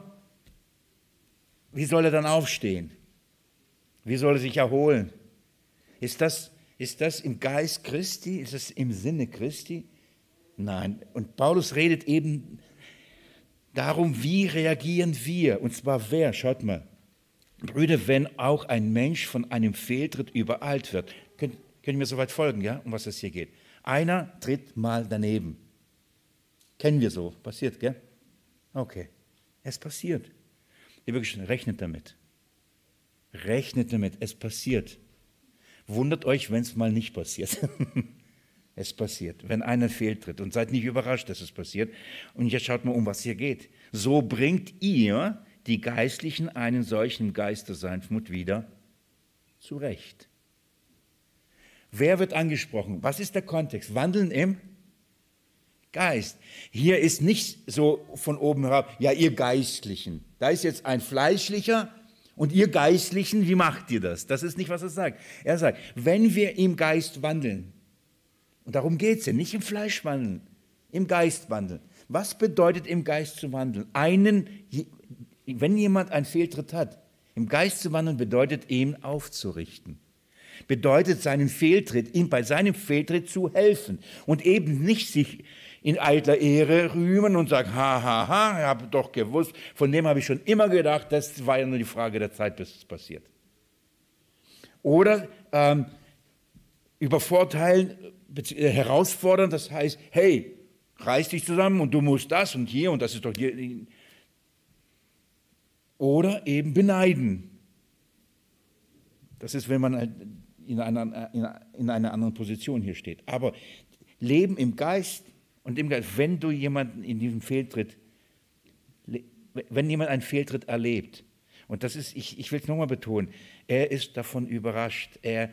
Speaker 1: Wie soll er dann aufstehen? Wie soll er sich erholen? Ist das im Geist Christi? Ist das im Sinne Christi? Nein. Und Paulus redet eben darum, wie reagieren wir? Und zwar wer? Schaut mal. Brüder, wenn auch ein Mensch von einem Fehltritt übereilt wird. Könnt ihr mir soweit folgen, ja? Um was es hier geht. Einer tritt mal daneben. Kennen wir so. Passiert, gell? Okay, es passiert. Lieber Geschwister, rechnet damit. Rechnet damit, es passiert. Wundert euch, wenn es mal nicht passiert. Es passiert, wenn einer fehltritt und seid nicht überrascht, dass es passiert. Und jetzt schaut mal, um was hier geht. So bringt ihr die Geistlichen einen solchen Geist der Sanftmut wieder zurecht. Wer wird angesprochen? Was ist der Kontext? Wandeln im Geist. Hier ist nicht so von oben herab, ja, ihr Geistlichen. Da ist jetzt ein Fleischlicher und ihr Geistlichen, wie macht ihr das? Das ist nicht, was er sagt. Er sagt, wenn wir im Geist wandeln, und darum geht es ja, nicht im Fleisch wandeln, im Geist wandeln. Was bedeutet im Geist zu wandeln? Wenn jemand einen Fehltritt hat, im Geist zu wandeln bedeutet, ihn aufzurichten. Bedeutet seinen Fehltritt, ihm bei seinem Fehltritt zu helfen und eben nicht sich in eitler Ehre rühmen und sagen, ha, ha, ha, ich habe doch gewusst, von dem habe ich schon immer gedacht, das war ja nur die Frage der Zeit, bis es passiert. Oder übervorteilen, herausfordern, das heißt, hey, reiß dich zusammen und du musst das und hier und das ist doch hier. Oder eben beneiden. Das ist, wenn man in einer anderen Position hier steht. Aber Leben im Geist und im Geist, wenn du jemanden in diesem Fehltritt, wenn jemand einen Fehltritt erlebt, und das ist, ich will es nochmal betonen, er ist davon überrascht, er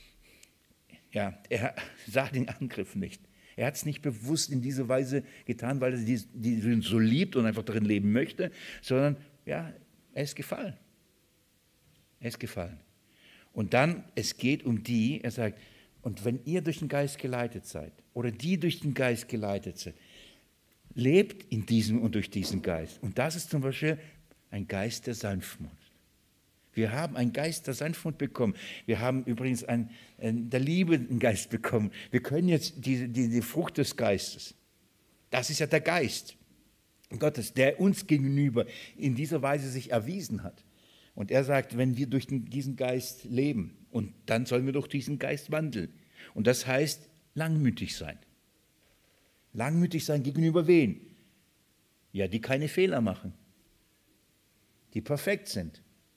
Speaker 1: sah den Angriff nicht. Er hat es nicht bewusst in diese Weise getan, weil er die so liebt und einfach darin leben möchte, sondern ja, er ist gefallen. Er ist gefallen. Und dann, es geht um die, er sagt, und wenn ihr durch den Geist geleitet seid, oder die durch den Geist geleitet sind, lebt in diesem und durch diesen Geist. Und das ist zum Beispiel ein Geist der Sanftmut. Wir haben einen Geist der Sanftmut bekommen. Wir haben übrigens der Liebe einen Geist bekommen. Wir können jetzt die Frucht des Geistes, das ist ja der Geist. Gottes, der uns gegenüber in dieser Weise sich erwiesen hat. Und er sagt, wenn wir durch diesen Geist leben, und dann sollen wir durch diesen Geist wandeln. Und das heißt, langmütig sein. Langmütig sein gegenüber wen? Ja, die keine Fehler machen, die perfekt sind.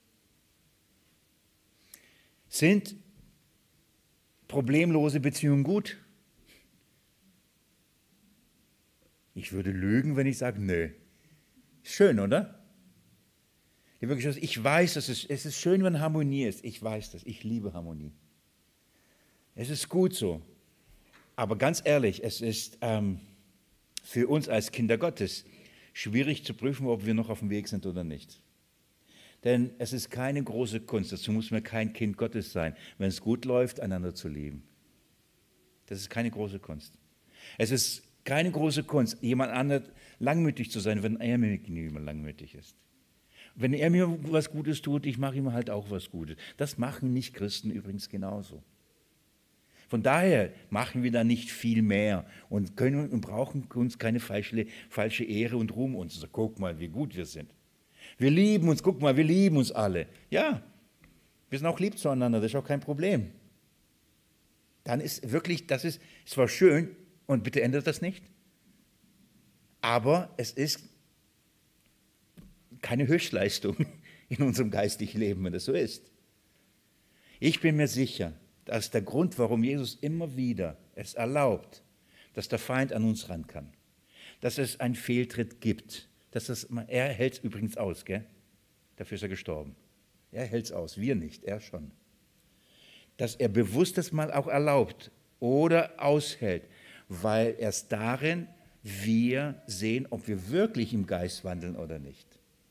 Speaker 1: Sind problemlose Beziehungen gut? Ich würde lügen, wenn ich sage, nö. Schön, oder? Ich weiß, es ist schön, wenn Harmonie ist. Ich weiß das, ich liebe Harmonie. Es ist gut so. Aber ganz ehrlich, es ist für uns als Kinder Gottes schwierig zu prüfen, ob wir noch auf dem Weg sind oder nicht. Denn es ist keine große Kunst, dazu muss man kein Kind Gottes sein, wenn es gut läuft, einander zu lieben. Das ist keine große Kunst. Es ist keine große Kunst, jemand anderem langmütig zu sein, wenn er mir gegenüber langmütig ist. Wenn er mir was Gutes tut, ich mache ihm halt auch was Gutes. Das machen Nicht-Christen übrigens genauso. Von daher machen wir da nicht viel mehr und können und brauchen uns keine falsche Ehre und Ruhm uns. Also, guck mal, wie gut wir sind. Wir lieben uns, guck mal, wir lieben uns alle. Ja, wir sind auch lieb zueinander, das ist auch kein Problem. Dann ist wirklich, das ist zwar schön und bitte ändert das nicht, aber es ist keine Höchstleistung in unserem geistlichen Leben, wenn das so ist. Ich bin mir sicher, dass der Grund, warum Jesus immer wieder es erlaubt, dass der Feind an uns ran kann, dass es einen Fehltritt gibt, er hält es übrigens aus, gell? Dafür ist er gestorben. Er hält es aus, wir nicht, er schon. Dass er bewusst das mal auch erlaubt oder aushält, weil erst darin wir sehen, ob wir wirklich im Geist wandeln oder nicht.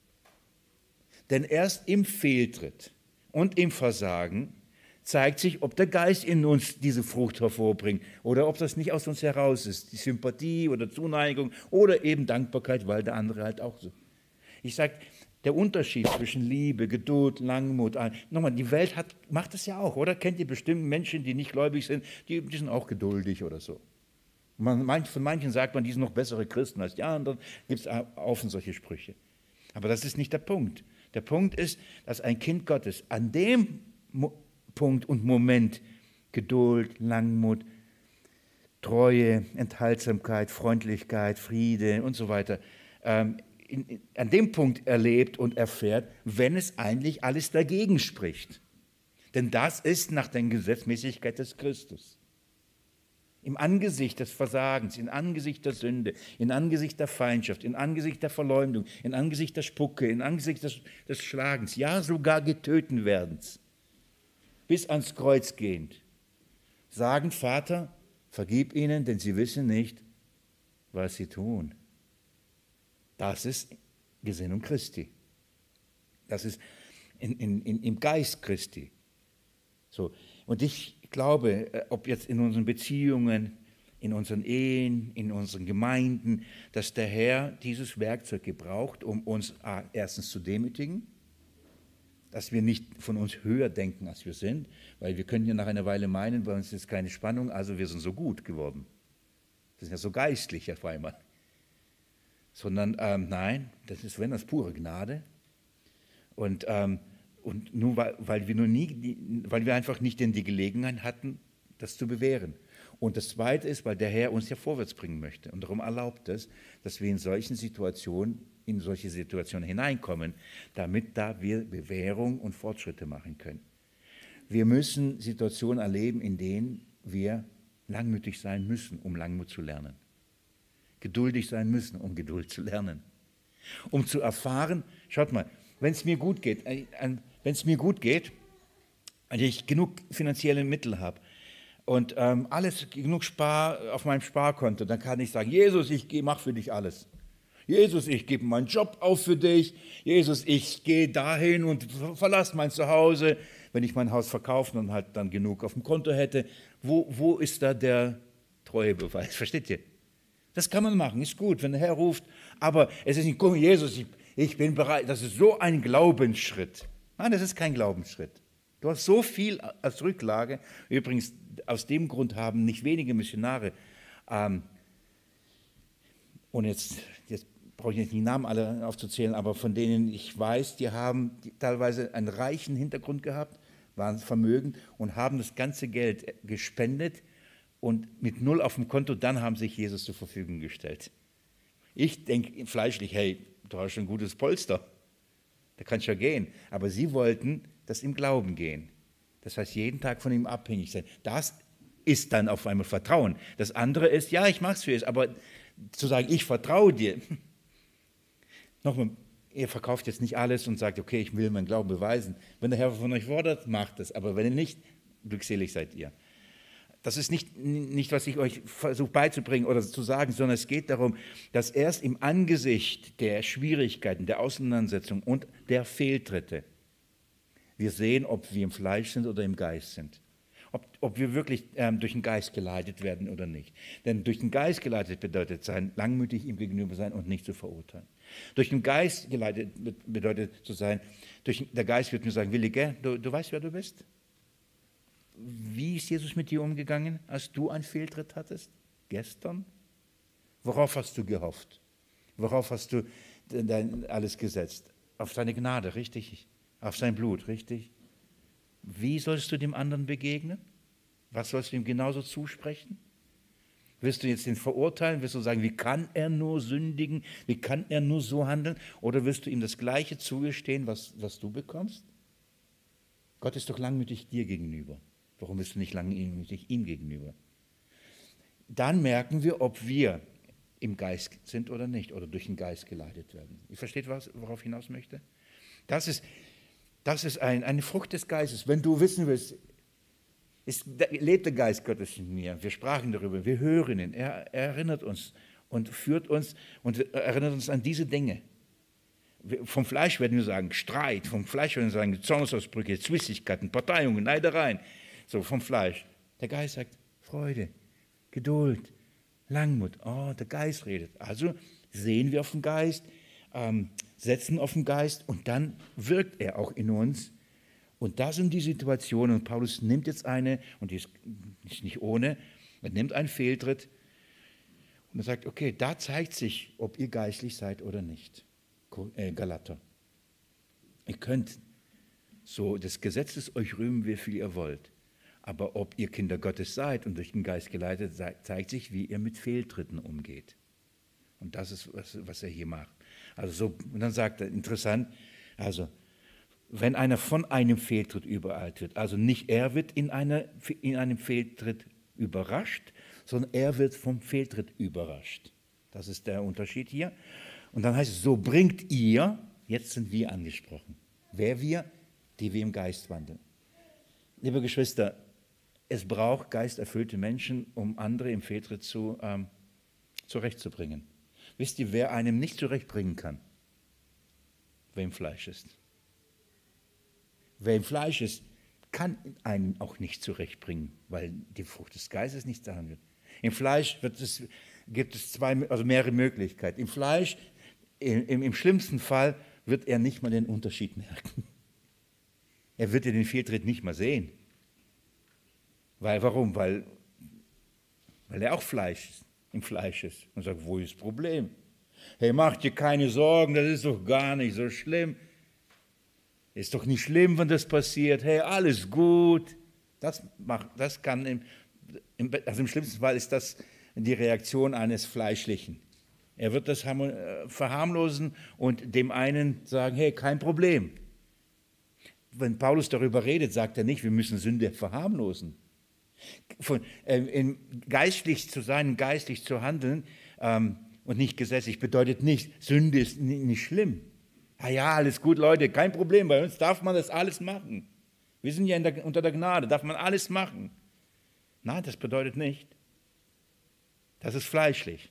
Speaker 1: Denn erst im Fehltritt und im Versagen zeigt sich, ob der Geist in uns diese Frucht hervorbringt oder ob das nicht aus uns heraus ist, die Sympathie oder Zuneigung oder eben Dankbarkeit, weil der andere halt auch so. Ich sage, der Unterschied zwischen Liebe, Geduld, Langmut, nochmal, die Welt macht das ja auch, oder? Kennt ihr bestimmt Menschen, die nicht gläubig sind, die sind auch geduldig oder so. Von manchen sagt man, die sind noch bessere Christen als die anderen, gibt es offen solche Sprüche. Aber das ist nicht der Punkt. Der Punkt ist, dass ein Kind Gottes an dem Punkt und Moment Geduld, Langmut, Treue, Enthaltsamkeit, Freundlichkeit, Friede und so weiter an dem Punkt erlebt und erfährt, wenn es eigentlich alles dagegen spricht. Denn das ist nach der Gesetzmäßigkeit des Christus. Im Angesicht des Versagens, im Angesicht der Sünde, im Angesicht der Feindschaft, im Angesicht der Verleumdung, im Angesicht der Spucke, im Angesicht des Schlagens, ja sogar Getötenwerdens, bis ans Kreuz gehend, sagen, Vater, vergib ihnen, denn sie wissen nicht, was sie tun. Das ist Gesinnung Christi. Das ist im Geist Christi. So. Und ich glaube, ob jetzt in unseren Beziehungen, in unseren Ehen, in unseren Gemeinden, dass der Herr dieses Werkzeug gebraucht, um uns erstens zu demütigen, dass wir nicht von uns höher denken, als wir sind, weil wir können ja nach einer Weile meinen, bei uns ist keine Spannung, also wir sind so gut geworden. Wir sind ja so geistlich auf einmal. Sondern nein, das ist, wenn das pure Gnade. Und nur weil wir einfach nicht die Gelegenheit hatten, das zu bewähren. Und das Zweite ist, weil der Herr uns ja vorwärts bringen möchte. Und darum erlaubt es, dass wir in solche Situationen hineinkommen, damit da wir Bewährung und Fortschritte machen können. Wir müssen Situationen erleben, in denen wir langmütig sein müssen, um Langmut zu lernen. Geduldig sein müssen, um Geduld zu lernen. Um zu erfahren, schaut mal, wenn es mir gut geht, wenn ich genug finanzielle Mittel habe und alles genug auf meinem Sparkonto, dann kann ich sagen, Jesus, ich mache für dich alles. Jesus, ich gebe meinen Job auf für dich. Jesus, ich gehe dahin und verlasse mein Zuhause. Wenn ich mein Haus verkaufe und halt dann genug auf dem Konto hätte, wo ist da der Treuebeweis? Versteht ihr? Das kann man machen, ist gut, wenn der Herr ruft. Aber es ist nicht, guck, Jesus, ich bin bereit. Das ist so ein Glaubensschritt. Nein, das ist kein Glaubensschritt. Du hast so viel als Rücklage. Übrigens, aus dem Grund haben nicht wenige Missionare, und jetzt brauche ich nicht die Namen alle aufzuzählen, aber von denen ich weiß, die haben teilweise einen reichen Hintergrund gehabt, waren vermögend und haben das ganze Geld gespendet und mit 0 auf dem Konto, dann haben sich Jesus zur Verfügung gestellt. Ich denke fleischlich, hey, du hast schon ein gutes Polster, da kannst du ja gehen. Aber sie wollten das im Glauben gehen. Das heißt, jeden Tag von ihm abhängig sein. Das ist dann auf einmal Vertrauen. Das andere ist, ja, ich mache es für es, aber zu sagen, ich vertraue dir. Nochmal, ihr verkauft jetzt nicht alles und sagt, okay, ich will meinen Glauben beweisen. Wenn der Herr von euch fordert, macht es. Aber wenn ihr nicht, glückselig seid ihr. Das ist nicht, was ich euch versuche beizubringen oder zu sagen, sondern es geht darum, dass erst im Angesicht der Schwierigkeiten, der Auseinandersetzung und der Fehltritte wir sehen, ob wir im Fleisch sind oder im Geist sind. Ob wir wirklich durch den Geist geleitet werden oder nicht. Denn durch den Geist geleitet bedeutet sein, langmütig ihm gegenüber sein und nicht zu verurteilen. Durch den Geist geleitet bedeutet zu sein, der Geist wird mir sagen, Willige, du weißt, wer du bist? Wie ist Jesus mit dir umgegangen, als du einen Fehltritt hattest? Gestern? Worauf hast du gehofft? Worauf hast du alles gesetzt? Auf seine Gnade, richtig? Auf sein Blut, richtig? Wie sollst du dem anderen begegnen? Was sollst du ihm genauso zusprechen? Wirst du jetzt ihn verurteilen? Wirst du sagen, wie kann er nur sündigen? Wie kann er nur so handeln? Oder wirst du ihm das Gleiche zugestehen, was du bekommst? Gott ist doch langmütig dir gegenüber. Warum bist du nicht langmütig ihm gegenüber? Dann merken wir, ob wir im Geist sind oder nicht oder durch den Geist geleitet werden. Ihr versteht, worauf ich hinaus möchte? Das ist eine Frucht des Geistes. Wenn du wissen willst, lebt der Geist Gottes in mir. Wir sprachen darüber, wir hören ihn. Er erinnert uns und führt uns und erinnert uns an diese Dinge. Vom Fleisch werden wir sagen Streit, vom Fleisch werden wir sagen Zornausbrüche, Zwistigkeiten, Parteiungen, Neidereien. So, vom Fleisch. Der Geist sagt Freude, Geduld, Langmut. Oh, der Geist redet. Also sehen wir auf den Geist, setzen auf den Geist und dann wirkt er auch in uns. Und das sind die Situationen. Und Paulus nimmt jetzt eine, und die ist nicht ohne, er nimmt einen Fehltritt und er sagt, okay, da zeigt sich, ob ihr geistlich seid oder nicht. Galater. Ihr könnt so des Gesetzes euch rühmen, wie viel ihr wollt. Aber ob ihr Kinder Gottes seid und durch den Geist geleitet, zeigt sich, wie ihr mit Fehltritten umgeht. Und das ist, was er hier macht. Also so, und dann sagt er, interessant, also wenn einer von einem Fehltritt übereilt wird, also nicht er wird in einem Fehltritt überrascht, sondern er wird vom Fehltritt überrascht. Das ist der Unterschied hier. Und dann heißt es, so bringt ihr, jetzt sind wir angesprochen. Wer wir? Die wir im Geist wandeln. Liebe Geschwister, es braucht geisterfüllte Menschen, um andere im Fehltritt zurechtzubringen. Wisst ihr, wer einem nicht zurechtbringen kann? Wer im Fleisch ist. Wer im Fleisch ist, kann einen auch nicht zurechtbringen, weil die Frucht des Geistes nicht daran wird. Im Fleisch gibt es mehrere Möglichkeiten. Im Fleisch, im schlimmsten Fall, wird er nicht mal den Unterschied merken. Er wird den Fehltritt nicht mal sehen. Warum? Weil er auch im Fleisch ist. Und sagt, wo ist das Problem? Hey, mach dir keine Sorgen, das ist doch gar nicht so schlimm. Ist doch nicht schlimm, wenn das passiert. Hey, alles gut. Das kann also im schlimmsten Fall ist das die Reaktion eines Fleischlichen. Er wird das verharmlosen und dem einen sagen, hey, kein Problem. Wenn Paulus darüber redet, sagt er nicht, wir müssen Sünde verharmlosen. Geistlich zu sein, geistlich zu handeln und nicht gesetzlich bedeutet nicht, Sünde ist nicht schlimm. Ja, alles gut, Leute, kein Problem, bei uns darf man das alles machen. Wir sind ja unter der Gnade, darf man alles machen. Nein, das bedeutet nicht. Das ist fleischlich.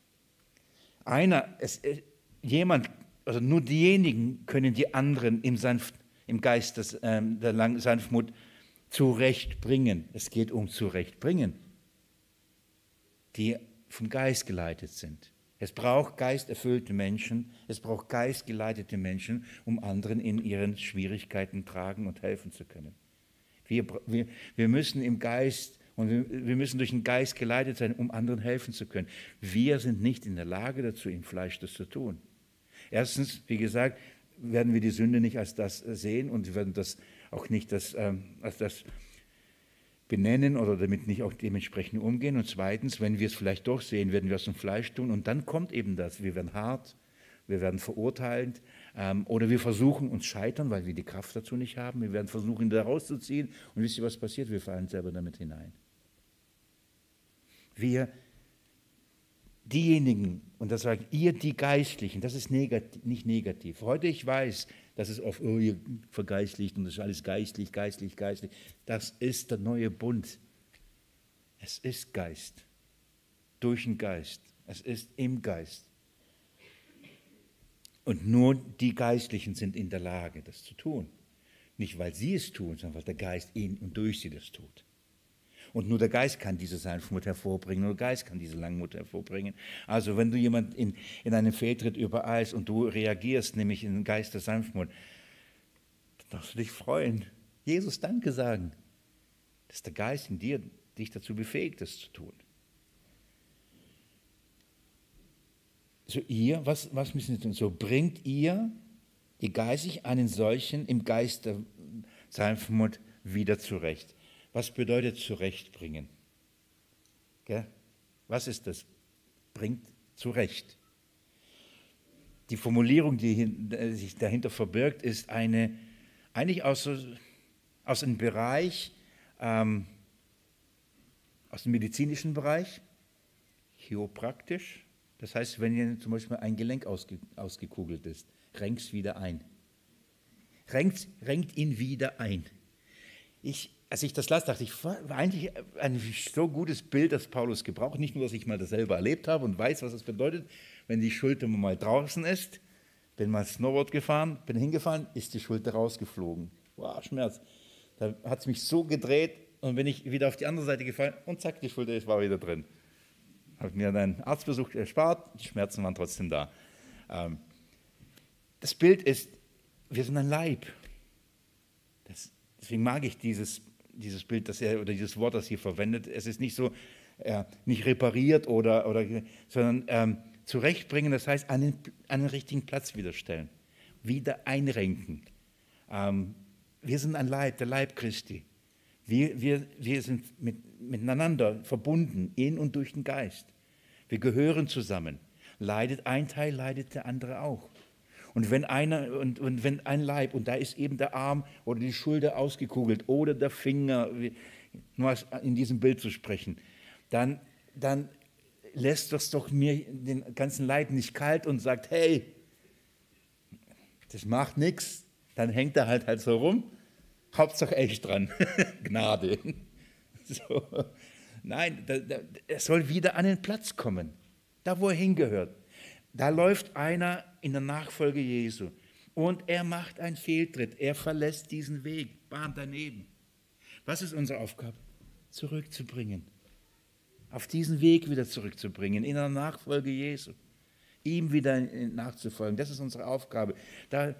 Speaker 1: Also nur diejenigen können die anderen im Geist der Sanftmut zurechtbringen. Es geht um zurechtbringen, die vom Geist geleitet sind. Es braucht geisterfüllte Menschen, es braucht geistgeleitete Menschen, um anderen in ihren Schwierigkeiten tragen und helfen zu können. Wir müssen im Geist Und wir müssen durch den Geist geleitet sein, um anderen helfen zu können. Wir sind nicht in der Lage dazu, im Fleisch das zu tun. Erstens, wie gesagt, werden wir die Sünde nicht als das sehen und wir werden das auch nicht als das benennen oder damit nicht auch dementsprechend umgehen. Und zweitens, wenn wir es vielleicht doch sehen, werden wir es im Fleisch tun und dann kommt eben das. Wir werden hart, wir werden verurteilend oder wir versuchen uns scheitern, weil wir die Kraft dazu nicht haben. Wir werden versuchen, ihn da rauszuziehen und wisst ihr, was passiert? Wir fallen selber damit hinein. Diejenigen, und das sagt ihr, die Geistlichen, das ist nicht negativ. Heute ich weiß, dass es oft, oh, ihr vergeistlicht und das ist alles geistlich. Das ist der neue Bund. Es ist Geist, durch den Geist. Es ist im Geist. Und nur die Geistlichen sind in der Lage, das zu tun. Nicht, weil sie es tun, sondern weil der Geist in und durch sie das tut. Und nur der Geist kann diese Sanftmut hervorbringen, nur der Geist kann diese Langmut hervorbringen. Also wenn du jemand in einen Fehltritt übereilst und du reagierst, nämlich in den Geist der Sanftmut, dann darfst du dich freuen. Jesus Danke sagen, dass der Geist in dir dich dazu befähigt, das zu tun. So was müssen wir tun? So bringt ihr die geistig einen solchen im Geist der Sanftmut wieder zurecht. Was bedeutet zurechtbringen? Gell? Was ist das? Bringt zurecht. Die Formulierung, die sich dahinter verbirgt, ist eigentlich aus einem Bereich, aus dem medizinischen Bereich, chiropraktisch. Das heißt, wenn hier zum Beispiel ein Gelenk ausgekugelt ist, renkt es wieder ein. Renkt ihn wieder ein. Als ich das las, dachte ich, war eigentlich ein so gutes Bild, das Paulus gebraucht. Nicht nur, dass ich mal das selber erlebt habe und weiß, was es bedeutet, wenn die Schulter mal draußen ist. Bin mal Snowboard gefahren, bin hingefallen, ist die Schulter rausgeflogen. Wow, Schmerz. Da hat es mich so gedreht und bin ich wieder auf die andere Seite gefallen und zack, die Schulter war wieder drin. Habe mir einen Arztbesuch erspart, die Schmerzen waren trotzdem da. Das Bild ist, wir sind ein Leib. Deswegen mag ich dieses Bild, oder dieses Wort, das hier verwendet. Es ist nicht so, nicht repariert sondern zurechtbringen, das heißt, an den richtigen Platz wiederstellen, wieder einrenken. Wir sind ein Leib, der Leib Christi. Wir sind miteinander verbunden, in und durch den Geist. Wir gehören zusammen. Leidet ein Teil, leidet der andere auch. Und wenn wenn ein Leib, und da ist eben der Arm oder die Schulter ausgekugelt oder der Finger, nur in diesem Bild zu sprechen, dann lässt das doch mir den ganzen Leib nicht kalt und sagt, hey, das macht nichts, dann hängt er halt so rum, Hauptsache echt dran, Gnade. So. Nein, er soll wieder an den Platz kommen, da wo er hingehört. Da läuft einer in der Nachfolge Jesu und er macht einen Fehltritt. Er verlässt diesen Weg, bahnt daneben. Was ist unsere Aufgabe? Zurückzubringen. Auf diesen Weg wieder zurückzubringen, in der Nachfolge Jesu. Ihm wieder nachzufolgen. Das ist unsere Aufgabe. Da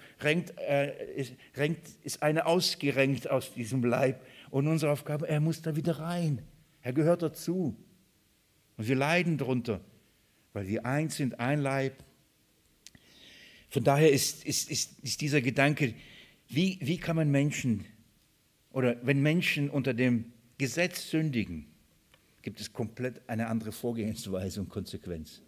Speaker 1: ist einer ausgerenkt aus diesem Leib. Und unsere Aufgabe, er muss da wieder rein. Er gehört dazu. Und wir leiden darunter, weil wir eins sind, ein Leib. Von daher ist dieser Gedanke, wie kann man Menschen, oder wenn Menschen unter dem Gesetz sündigen, gibt es komplett eine andere Vorgehensweise und Konsequenz.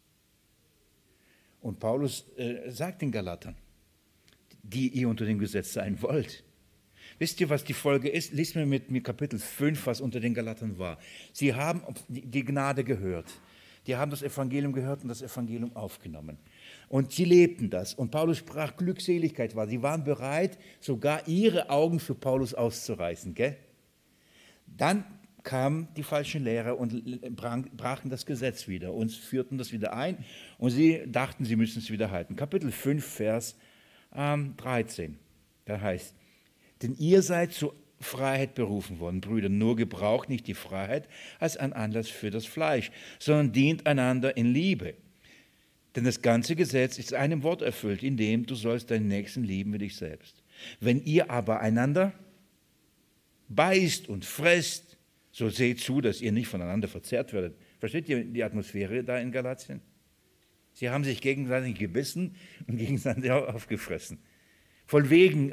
Speaker 1: Und Paulus sagt den Galatern, die ihr unter dem Gesetz sein wollt. Wisst ihr, was die Folge ist? Lies mir mit mir Kapitel 5, was unter den Galatern war. Sie haben die Gnade gehört. Die haben das Evangelium gehört und das Evangelium aufgenommen. Und sie lebten das. Und Paulus sprach, Glückseligkeit war. Sie waren bereit, sogar ihre Augen für Paulus auszureißen. Gell? Dann kamen die falschen Lehrer und brachen das Gesetz wieder und führten das wieder ein. Und sie dachten, sie müssen es wieder halten. Kapitel 5, Vers 13. Da heißt, denn ihr seid zur Freiheit berufen worden, Brüder, nur gebraucht nicht die Freiheit als ein Anlass für das Fleisch, sondern dient einander in Liebe. Denn das ganze Gesetz ist einem Wort erfüllt, in dem du sollst deinen Nächsten lieben wie dich selbst. Wenn ihr aber einander beißt und fresst, So seht zu, dass ihr nicht voneinander verzehrt werdet. Versteht ihr die Atmosphäre da in Galatien? Sie haben sich gegenseitig gebissen und gegenseitig aufgefressen. Von wegen,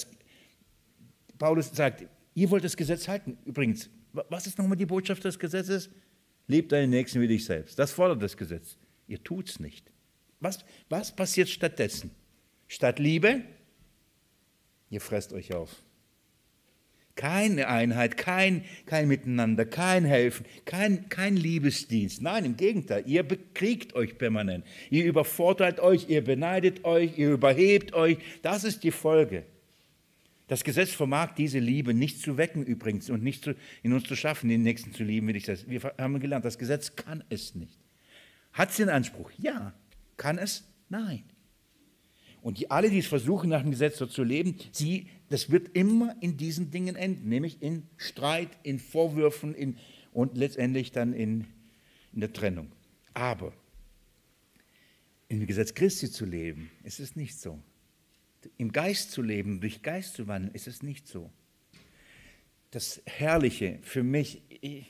Speaker 1: Paulus sagt, ihr wollt das Gesetz halten. Übrigens, was ist nochmal die Botschaft des Gesetzes? Liebt deinen Nächsten wie dich selbst. Das fordert das Gesetz. Ihr tut es nicht. Was passiert stattdessen? Statt Liebe, ihr fresst euch auf. Keine Einheit, kein Miteinander, kein Helfen, kein Liebesdienst. Nein, im Gegenteil, ihr bekriegt euch permanent. Ihr übervorteilt euch, ihr beneidet euch, ihr überhebt euch. Das ist die Folge. Das Gesetz vermag diese Liebe nicht zu wecken übrigens und nicht in uns zu schaffen, den Nächsten zu lieben, wie ich das. Wir haben gelernt, das Gesetz kann es nicht. Hat es den Anspruch? Ja. Kann es? Nein. Und alle, die es versuchen, nach dem Gesetz so zu leben, das wird immer in diesen Dingen enden, nämlich in Streit, in Vorwürfen und letztendlich dann in der Trennung. Aber im Gesetz Christi zu leben, ist es nicht so. Im Geist zu leben, durch Geist zu wandeln, ist es nicht so. Das Herrliche für mich,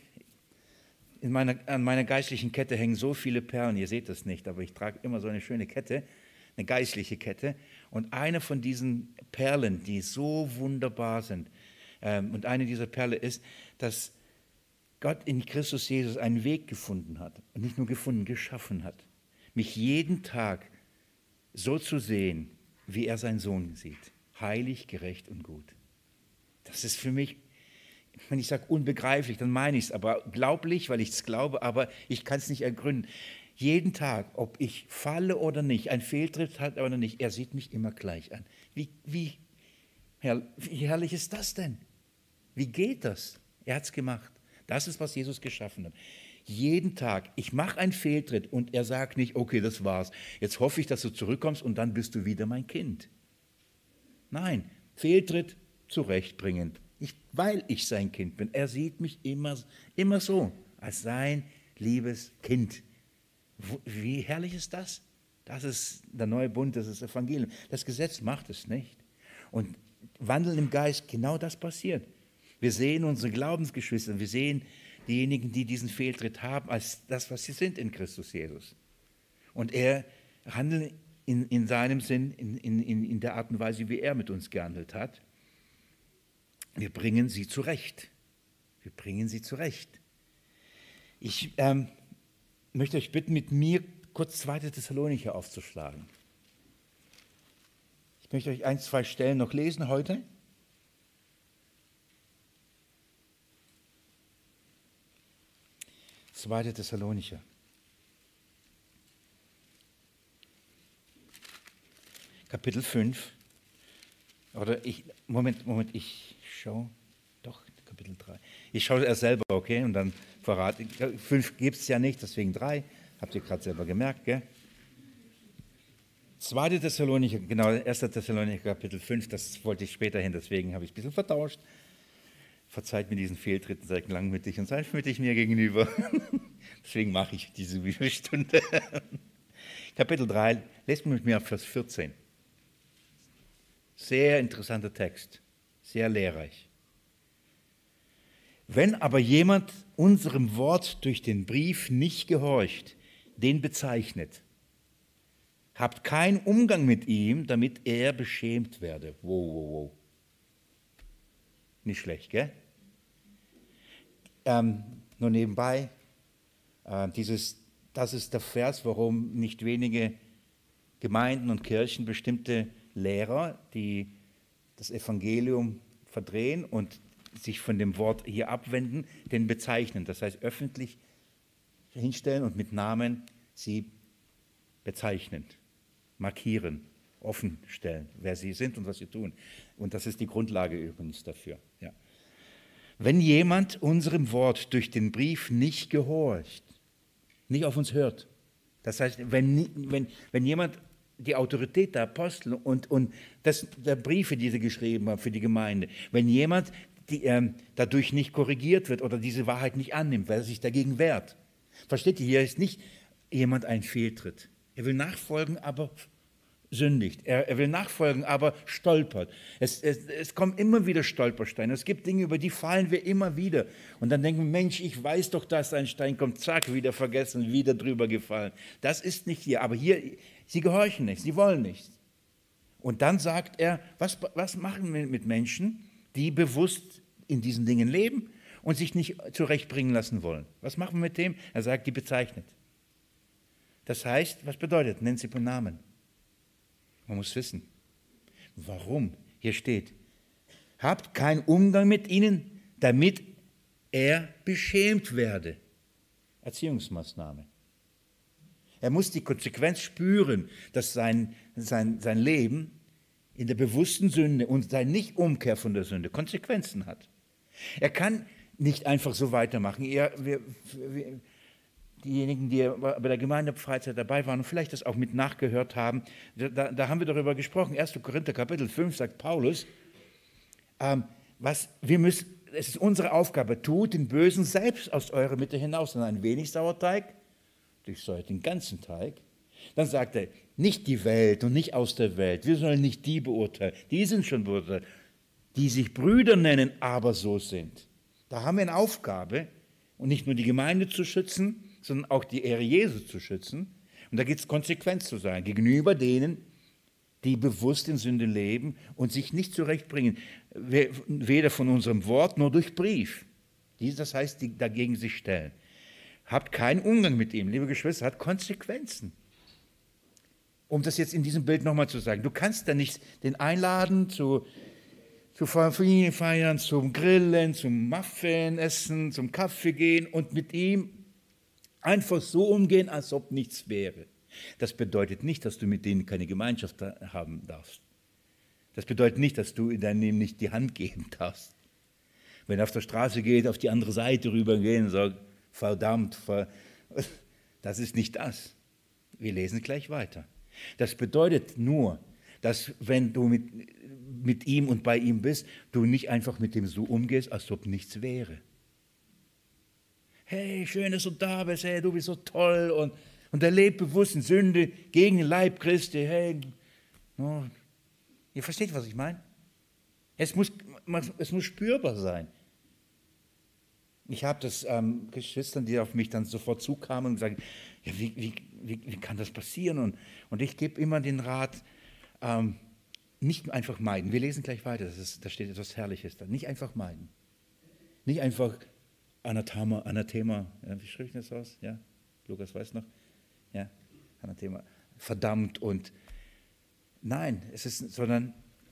Speaker 1: an meiner geistlichen Kette hängen so viele Perlen, ihr seht das nicht, aber ich trage immer so eine schöne Kette, eine geistliche Kette. Und eine von diesen Perlen, die so wunderbar sind, und eine dieser Perlen ist, dass Gott in Christus Jesus einen Weg gefunden hat. Und nicht nur gefunden, geschaffen hat. Mich jeden Tag so zu sehen, wie er seinen Sohn sieht. Heilig, gerecht und gut. Das ist für mich, wenn ich sage unbegreiflich, dann meine ich es, aber glaublich, weil ich es glaube, aber ich kann es nicht ergründen. Jeden Tag, ob ich falle oder nicht, ein Fehltritt hat oder nicht, er sieht mich immer gleich an. Wie herrlich ist das denn? Wie geht das? Er hat es gemacht. Das ist, was Jesus geschaffen hat. Jeden Tag, ich mache einen Fehltritt und er sagt nicht, okay, das war's. Jetzt hoffe ich, dass du zurückkommst und dann bist du wieder mein Kind. Nein, Fehltritt zurechtbringen, weil ich sein Kind bin. Er sieht mich immer so, als sein liebes Kind. Wie herrlich ist das? Das ist der neue Bund, das ist das Evangelium. Das Gesetz macht es nicht. Und Wandeln im Geist, genau das passiert. Wir sehen unsere Glaubensgeschwister, wir sehen diejenigen, die diesen Fehltritt haben, als das, was sie sind in Christus Jesus. Und er handelt in seinem Sinn, in der Art und Weise, wie er mit uns gehandelt hat. Wir bringen sie zurecht. Wir bringen sie zurecht. Ich möchte euch bitten, mit mir kurz 2. Thessalonicher aufzuschlagen. Ich möchte euch 1, 2 Stellen noch lesen heute. Zweite Thessalonicher. Kapitel 5. Oder Moment, ich schaue, doch, Kapitel 3. Ich schaue erst selber, okay, und dann verrate ich. 5 gibt es ja nicht, deswegen 3. Habt ihr gerade selber gemerkt, gell? 2. Thessalonicher, genau, 1. Thessalonicher Kapitel 5, das wollte ich später hin, deswegen habe ich ein bisschen vertauscht. Verzeiht mir diesen Fehltritt, seid langmütig und sanftmütig mir gegenüber. Deswegen mache ich diese Bibelstunde. Kapitel 3, lest mit mir ab Vers 14. Sehr interessanter Text, sehr lehrreich. Wenn aber jemand unserem Wort durch den Brief nicht gehorcht, den bezeichnet, habt keinen Umgang mit ihm, damit er beschämt werde. Wow. Nicht schlecht, gell? Nur nebenbei, das ist der Vers, warum nicht wenige Gemeinden und Kirchen bestimmte Lehrer, die das Evangelium verdrehen und sich von dem Wort hier abwenden, den bezeichnen. Das heißt, öffentlich hinstellen und mit Namen sie bezeichnen, markieren, offenstellen, wer sie sind und was sie tun. Und das ist die Grundlage übrigens dafür. Ja. Wenn jemand unserem Wort durch den Brief nicht gehorcht, nicht auf uns hört, das heißt, wenn jemand die Autorität der Apostel und der Briefe, die sie geschrieben haben für die Gemeinde, wenn jemand dadurch nicht korrigiert wird oder diese Wahrheit nicht annimmt, weil er sich dagegen wehrt. Versteht ihr, hier ist nicht jemand ein Fehltritt. Er will nachfolgen, aber sündigt. Er will nachfolgen, aber stolpert. Es kommen immer wieder Stolpersteine. Es gibt Dinge, über die fallen wir immer wieder. Und dann denken wir, Mensch, ich weiß doch, dass ein Stein kommt. Zack, wieder vergessen, wieder drüber gefallen. Das ist nicht hier. Aber hier, sie gehorchen nicht, sie wollen nicht. Und dann sagt er, was machen wir mit Menschen, die bewusst in diesen Dingen leben und sich nicht zurechtbringen lassen wollen? Was machen wir mit dem? Er sagt, die bezeichnet. Das heißt, was bedeutet? Nennt sie beim Namen. Man muss wissen, warum. Hier steht, habt keinen Umgang mit ihnen, damit er beschämt werde. Erziehungsmaßnahme. Er muss die Konsequenz spüren, dass sein Leben in der bewussten Sünde und sein Nicht-Umkehr von der Sünde Konsequenzen hat. Er kann nicht einfach so weitermachen. Diejenigen, die bei der Gemeindefreizeit dabei waren und vielleicht das auch mit nachgehört haben, da haben wir darüber gesprochen. 1. Korinther Kapitel 5 sagt Paulus, es ist unsere Aufgabe, tut den Bösen selbst aus eurer Mitte hinaus. Und ein wenig Sauerteig durchsäuert den ganzen Teig. Dann sagt er, nicht die Welt und nicht aus der Welt. Wir sollen nicht die beurteilen. Die sind schon beurteilt, die sich Brüder nennen, aber so sind. Da haben wir eine Aufgabe, und nicht nur die Gemeinde zu schützen, sondern auch die Ehre Jesu zu schützen. Und da geht es konsequent zu sein gegenüber denen, die bewusst in Sünde leben und sich nicht zurechtbringen, weder von unserem Wort noch durch Brief. Das heißt, die dagegen sich stellen. Habt keinen Umgang mit ihm, liebe Geschwister, hat Konsequenzen. Um das jetzt in diesem Bild nochmal zu sagen, du kannst da nicht den einladen zu Familienfeiern, zum Grillen, zum Muffin essen, zum Kaffee gehen und mit ihm einfach so umgehen, als ob nichts wäre. Das bedeutet nicht, dass du mit denen keine Gemeinschaft haben darfst. Das bedeutet nicht, dass du in deinem Leben nicht die Hand geben darfst. Wenn er auf der Straße geht, auf die andere Seite rübergehen und sagt, verdammt, das ist nicht das. Wir lesen gleich weiter. Das bedeutet nur, dass wenn du mit ihm und bei ihm bist, du nicht einfach mit dem so umgehst, als ob nichts wäre. Hey, schön, dass du da bist, hey, du bist so toll und er lebt bewusst in Sünde gegen den Leib Christi, hey. Oh. Ihr versteht, was ich meine? Es muss spürbar sein. Ich habe das Geschwistern, die auf mich dann sofort zukamen und gesagt, ja, wie kann das passieren? Und ich gebe immer den Rat, nicht einfach meiden. Wir lesen gleich weiter, da steht etwas Herrliches da. Nicht einfach meiden. Nicht einfach Anathema, ja, wie schreibe ich das aus? Ja, Lukas weiß noch. Ja, Anathema, verdammt und nein, sondern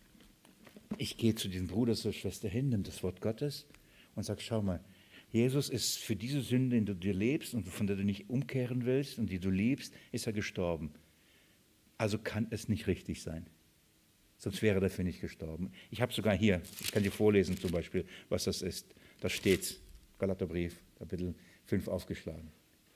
Speaker 1: ich gehe zu diesem Bruder, zur Schwester hin, nimm das Wort Gottes und sage, schau mal, Jesus ist für diese Sünde, in der du lebst und von der du nicht umkehren willst und die du liebst, ist er gestorben. Also kann es nicht richtig sein. Sonst wäre er dafür nicht gestorben. Ich habe sogar hier, ich kann dir vorlesen zum Beispiel, was das ist. Da steht's, Galaterbrief, Kapitel 5 aufgeschlagen.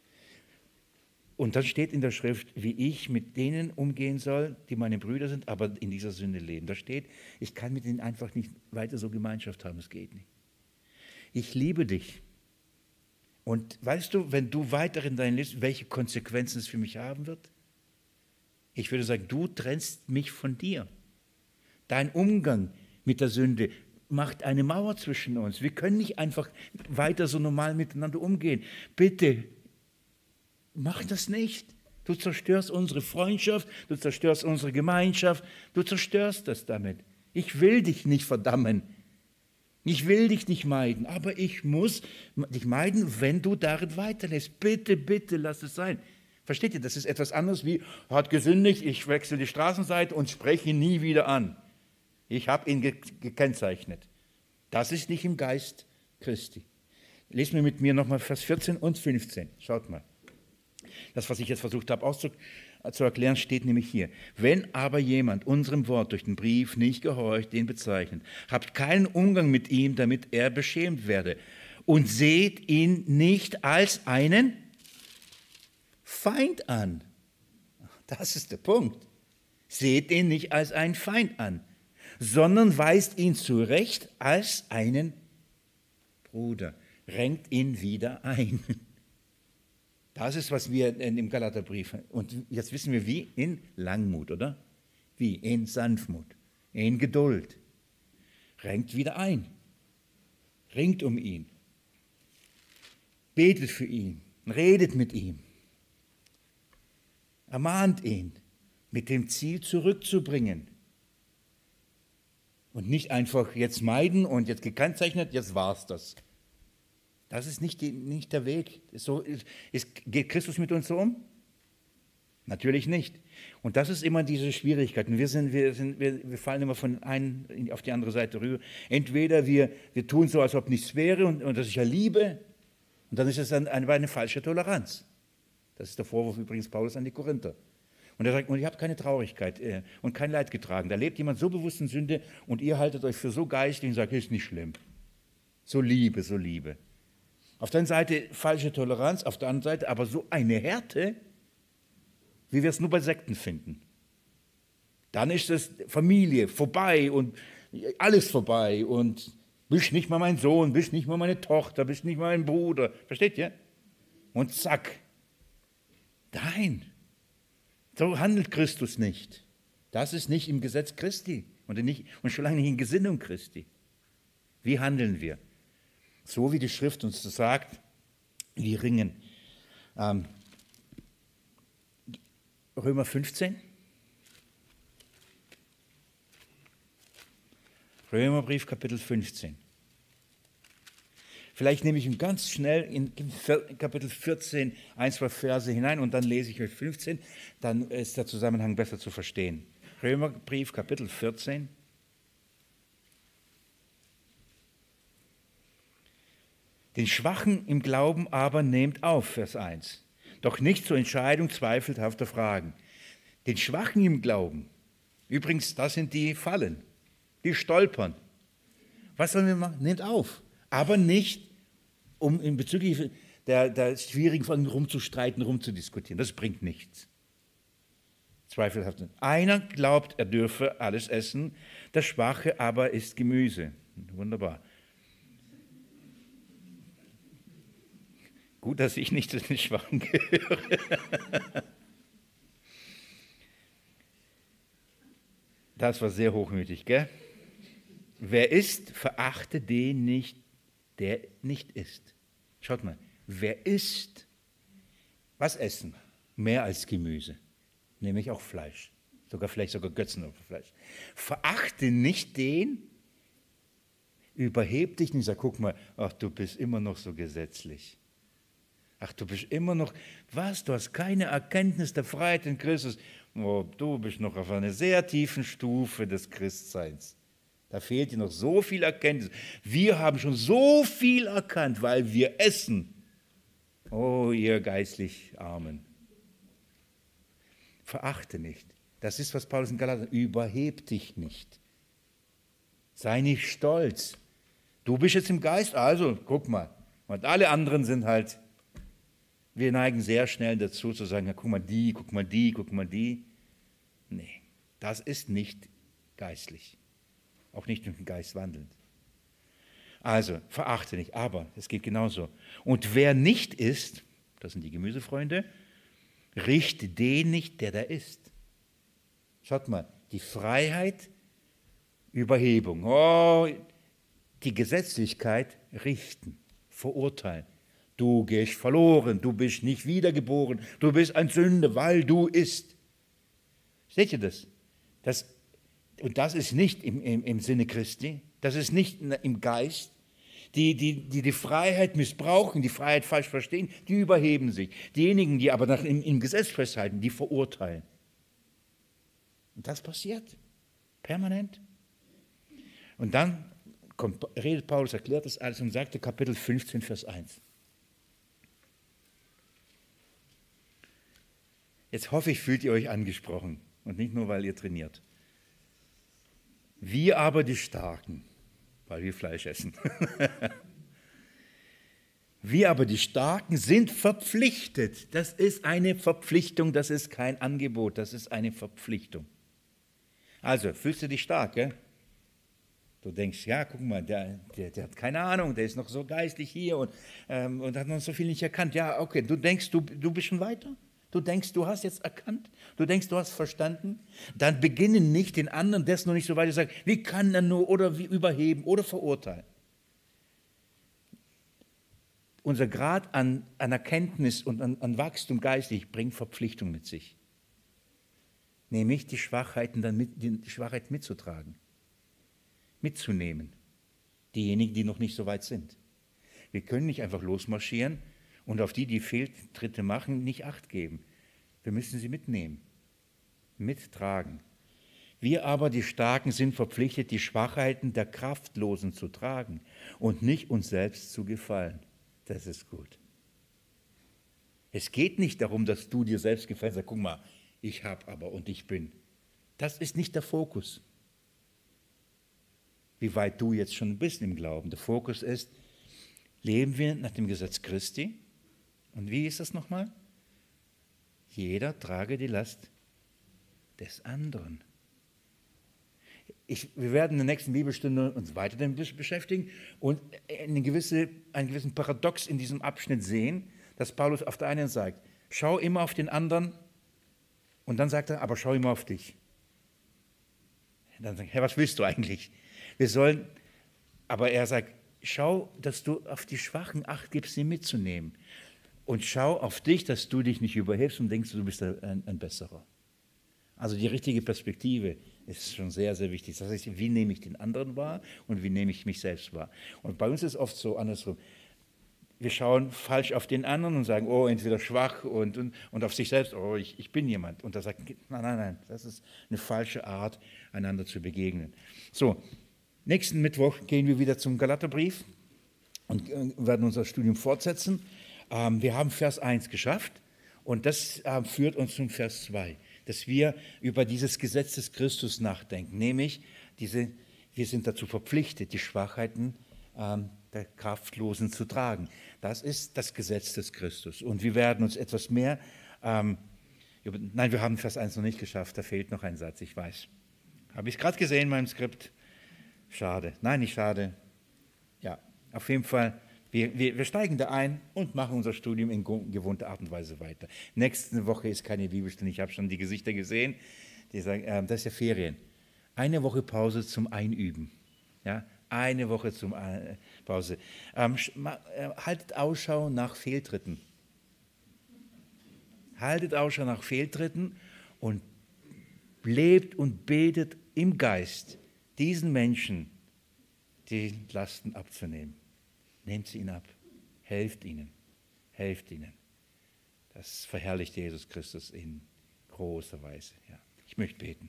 Speaker 1: Und dann steht in der Schrift, wie ich mit denen umgehen soll, die meine Brüder sind, aber in dieser Sünde leben. Da steht, ich kann mit denen einfach nicht weiter so Gemeinschaft haben, es geht nicht. Ich liebe dich. Und weißt du, wenn du weiter in deinem Leben, welche Konsequenzen es für mich haben wird? Ich würde sagen, du trennst mich von dir. Dein Umgang mit der Sünde macht eine Mauer zwischen uns. Wir können nicht einfach weiter so normal miteinander umgehen. Bitte, mach das nicht. Du zerstörst unsere Freundschaft, du zerstörst unsere Gemeinschaft, du zerstörst das damit. Ich will dich nicht verdammen. Ich will dich nicht meiden, aber ich muss dich meiden, wenn du darin weiterlässt. Bitte, bitte, lass es sein. Versteht ihr, das ist etwas anderes wie, er hat gesündigt, ich wechsle die Straßenseite und spreche ihn nie wieder an. Ich habe ihn gekennzeichnet. Das ist nicht im Geist Christi. Lesen wir mit mir nochmal Vers 14 und 15. Schaut mal. Das, was ich jetzt versucht habe zu erklären, steht nämlich hier. Wenn aber jemand unserem Wort durch den Brief nicht gehorcht, den bezeichnet, habt keinen Umgang mit ihm, damit er beschämt werde. Und seht ihn nicht als einen Feind an. Das ist der Punkt. Seht ihn nicht als einen Feind an, sondern weist ihn zurecht als einen Bruder. Renkt ihn wieder ein. Das ist, was wir im Galaterbrief, und jetzt wissen wir wie, in Langmut, oder? Wie? In Sanftmut, in Geduld. Renkt wieder ein. Ringt um ihn. Betet für ihn. Redet mit ihm. Ermahnt ihn, mit dem Ziel zurückzubringen. Und nicht einfach jetzt meiden und jetzt gekennzeichnet, jetzt war's das. Das ist nicht der Weg. Geht Christus mit uns so um? Natürlich nicht. Und das ist immer diese Schwierigkeit. Und wir fallen immer von einen auf die andere Seite rüber. Entweder wir tun so, als ob nichts wäre und das ist ja Liebe. Und dann ist es eine falsche Toleranz. Das ist der Vorwurf übrigens Paulus an die Korinther. Und er sagt, und ihr habt keine Traurigkeit und kein Leid getragen. Da lebt jemand so bewusst in Sünde und ihr haltet euch für so geistig und sagt, ist nicht schlimm. So Liebe, so Liebe. Auf der einen Seite falsche Toleranz, auf der anderen Seite aber so eine Härte, wie wir es nur bei Sekten finden. Dann ist es Familie vorbei und alles vorbei und bist nicht mal mein Sohn, bist nicht mal meine Tochter, bist nicht mal mein Bruder. Versteht ihr? Und zack. Nein, so handelt Christus nicht. Das ist nicht im Gesetz Christi und schon lange nicht in Gesinnung Christi. Wie handeln wir? So wie die Schrift uns das sagt, wir ringen. Römer 15. Römerbrief, Kapitel 15. Vielleicht nehme ich ihn ganz schnell in Kapitel 14 ein, zwei Verse hinein und dann lese ich euch 15, dann ist der Zusammenhang besser zu verstehen. Römerbrief, Kapitel 14. Den Schwachen im Glauben aber nehmt auf, Vers 1. Doch nicht zur Entscheidung zweifelhafter Fragen. Den Schwachen im Glauben, übrigens, das sind die Fallen, die stolpern. Was sollen wir machen? Nehmt auf, aber nicht, um in bezüglich der schwierigen Fragen rumzustreiten, rumzudiskutieren. Das bringt nichts. Zweifelhaft. Einer glaubt, er dürfe alles essen, der Schwache aber isst Gemüse. Wunderbar. Gut, dass ich nicht zu den Schwachen gehöre. Das war sehr hochmütig, gell? Wer isst, verachte den nicht, der nicht isst. Schaut mal, wer isst, was essen? Mehr als Gemüse, nämlich auch Fleisch, vielleicht sogar Götzenopferfleisch. Verachte nicht den, überheb dich nicht, sag, guck mal, ach, du bist immer noch so gesetzlich. Ach, du bist immer noch, was, du hast keine Erkenntnis der Freiheit in Christus. Oh, du bist noch auf einer sehr tiefen Stufe des Christseins. Da fehlt dir noch so viel Erkenntnis. Wir haben schon so viel erkannt, weil wir essen. Oh, ihr geistlich Armen. Verachte nicht. Das ist, was Paulus in Galater sagt. Überheb dich nicht. Sei nicht stolz. Du bist jetzt im Geist, also guck mal. Und alle anderen sind halt, wir neigen sehr schnell dazu zu sagen, ja, guck mal die, guck mal die, guck mal die. Nee, das ist nicht geistlich. Auch nicht mit dem Geist wandelnd. Also, verachte nicht, aber es geht genauso. Und wer nicht isst, das sind die Gemüsefreunde, richte den nicht, der da isst. Schaut mal, die Freiheit, Überhebung, die Gesetzlichkeit richten, verurteilen. Du gehst verloren, du bist nicht wiedergeboren, du bist ein Sünder, weil du isst. Seht ihr das? Und das ist nicht im Sinne Christi, das ist nicht im Geist. Die Freiheit missbrauchen, die Freiheit falsch verstehen, die überheben sich. Diejenigen, die aber im Gesetz festhalten, die verurteilen. Und das passiert permanent. Und dann redet Paulus, erklärt das alles und sagte Kapitel 15, Vers 1. Jetzt hoffe ich, fühlt ihr euch angesprochen und nicht nur, weil ihr trainiert. Wir aber die Starken, weil wir Fleisch essen. Wir aber die Starken sind verpflichtet. Das ist eine Verpflichtung, das ist kein Angebot, das ist eine Verpflichtung. Also, fühlst du dich stark, gell? Du denkst, ja, guck mal, der hat keine Ahnung, der ist noch so geistlich hier und hat noch so viel nicht erkannt. Ja, okay, du denkst, du bist schon weiter? Du denkst, du hast jetzt erkannt, du denkst, du hast verstanden, dann beginne nicht den anderen, der ist noch nicht so weit, zu sagen, wie kann er nur oder wie überheben oder verurteilen. Unser Grad an Erkenntnis und an Wachstum geistig bringt Verpflichtung mit sich. Nämlich die Schwachheiten die Schwachheit mitzutragen, mitzunehmen. Diejenigen, die noch nicht so weit sind. Wir können nicht einfach losmarschieren und auf die Fehltritte machen, nicht Acht geben. Wir müssen sie mitnehmen, mittragen. Wir aber, die Starken, sind verpflichtet, die Schwachheiten der Kraftlosen zu tragen und nicht uns selbst zu gefallen. Das ist gut. Es geht nicht darum, dass du dir selbst gefällst. Sag, guck mal, ich habe aber und ich bin. Das ist nicht der Fokus. Wie weit du jetzt schon bist im Glauben. Der Fokus ist, leben wir nach dem Gesetz Christi? Und wie ist das nochmal? Jeder trage die Last des anderen. Wir werden in der nächsten Bibelstunde uns weiter damit beschäftigen und einen gewissen Paradox in diesem Abschnitt sehen, dass Paulus auf der einen Seite sagt, schau immer auf den anderen und dann sagt er, aber schau immer auf dich. Dann sagt er, Herr, was willst du eigentlich? Aber er sagt, schau, dass du auf die Schwachen Acht gibst, sie mitzunehmen. Und schau auf dich, dass du dich nicht überhebst und denkst, du bist ein Besserer. Also die richtige Perspektive ist schon sehr, sehr wichtig. Das heißt, wie nehme ich den anderen wahr und wie nehme ich mich selbst wahr? Und bei uns ist es oft so andersrum. Wir schauen falsch auf den anderen und sagen, oh, entweder schwach und auf sich selbst, oh, ich bin jemand. Und da sagt, nein, das ist eine falsche Art, einander zu begegnen. So, nächsten Mittwoch gehen wir wieder zum Galaterbrief und werden unser Studium fortsetzen. Wir haben Vers 1 geschafft und das führt uns zum Vers 2, dass wir über dieses Gesetz des Christus nachdenken, nämlich wir sind dazu verpflichtet, die Schwachheiten der Kraftlosen zu tragen. Das ist das Gesetz des Christus. Und wir werden uns etwas mehr, nein, wir haben Vers 1 noch nicht geschafft, da fehlt noch ein Satz, ich weiß. Habe ich gerade gesehen in meinem Skript? Schade. Nein, nicht schade. Ja, auf jeden Fall, wir steigen da ein und machen unser Studium in gewohnter Art und Weise weiter. Nächste Woche ist keine Bibelstunde, ich habe schon die Gesichter gesehen, die sagen, das ist ja Ferien. Eine Woche Pause zum Einüben. Ja, eine Woche zum Pause. Haltet Ausschau nach Fehltritten. Haltet Ausschau nach Fehltritten und lebt und betet im Geist, diesen Menschen die Lasten abzunehmen. Nehmt sie ihnen ab. Helft ihnen. Helft ihnen. Das verherrlicht Jesus Christus in großer Weise. Ja. Ich möchte beten.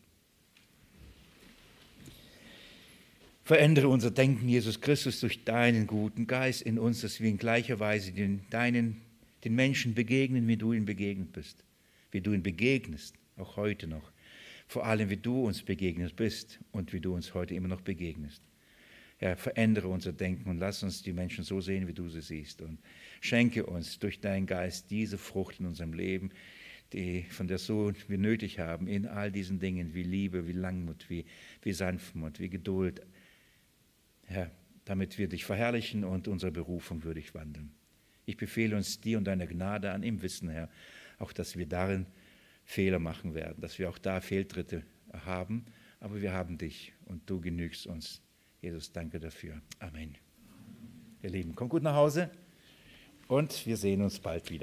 Speaker 1: Verändere unser Denken, Jesus Christus, durch deinen guten Geist in uns, dass wir in gleicher Weise den Menschen begegnen, wie du ihnen begegnet bist. Wie du ihnen begegnest, auch heute noch. Vor allem, wie du uns begegnet bist und wie du uns heute immer noch begegnest. Herr, verändere unser Denken und lass uns die Menschen so sehen, wie du sie siehst. Und schenke uns durch deinen Geist diese Frucht in unserem Leben, von der so wir nötig haben, in all diesen Dingen, wie Liebe, wie Langmut, wie Sanftmut, wie Geduld. Herr, damit wir dich verherrlichen und unserer Berufung würdig wandeln. Ich befehle uns dir und deiner Gnade an, im Wissen, Herr, auch, dass wir darin Fehler machen werden, dass wir auch da Fehltritte haben, aber wir haben dich und du genügst uns. Jesus, danke dafür. Amen. Ihr Lieben, kommt gut nach Hause und wir sehen uns bald wieder.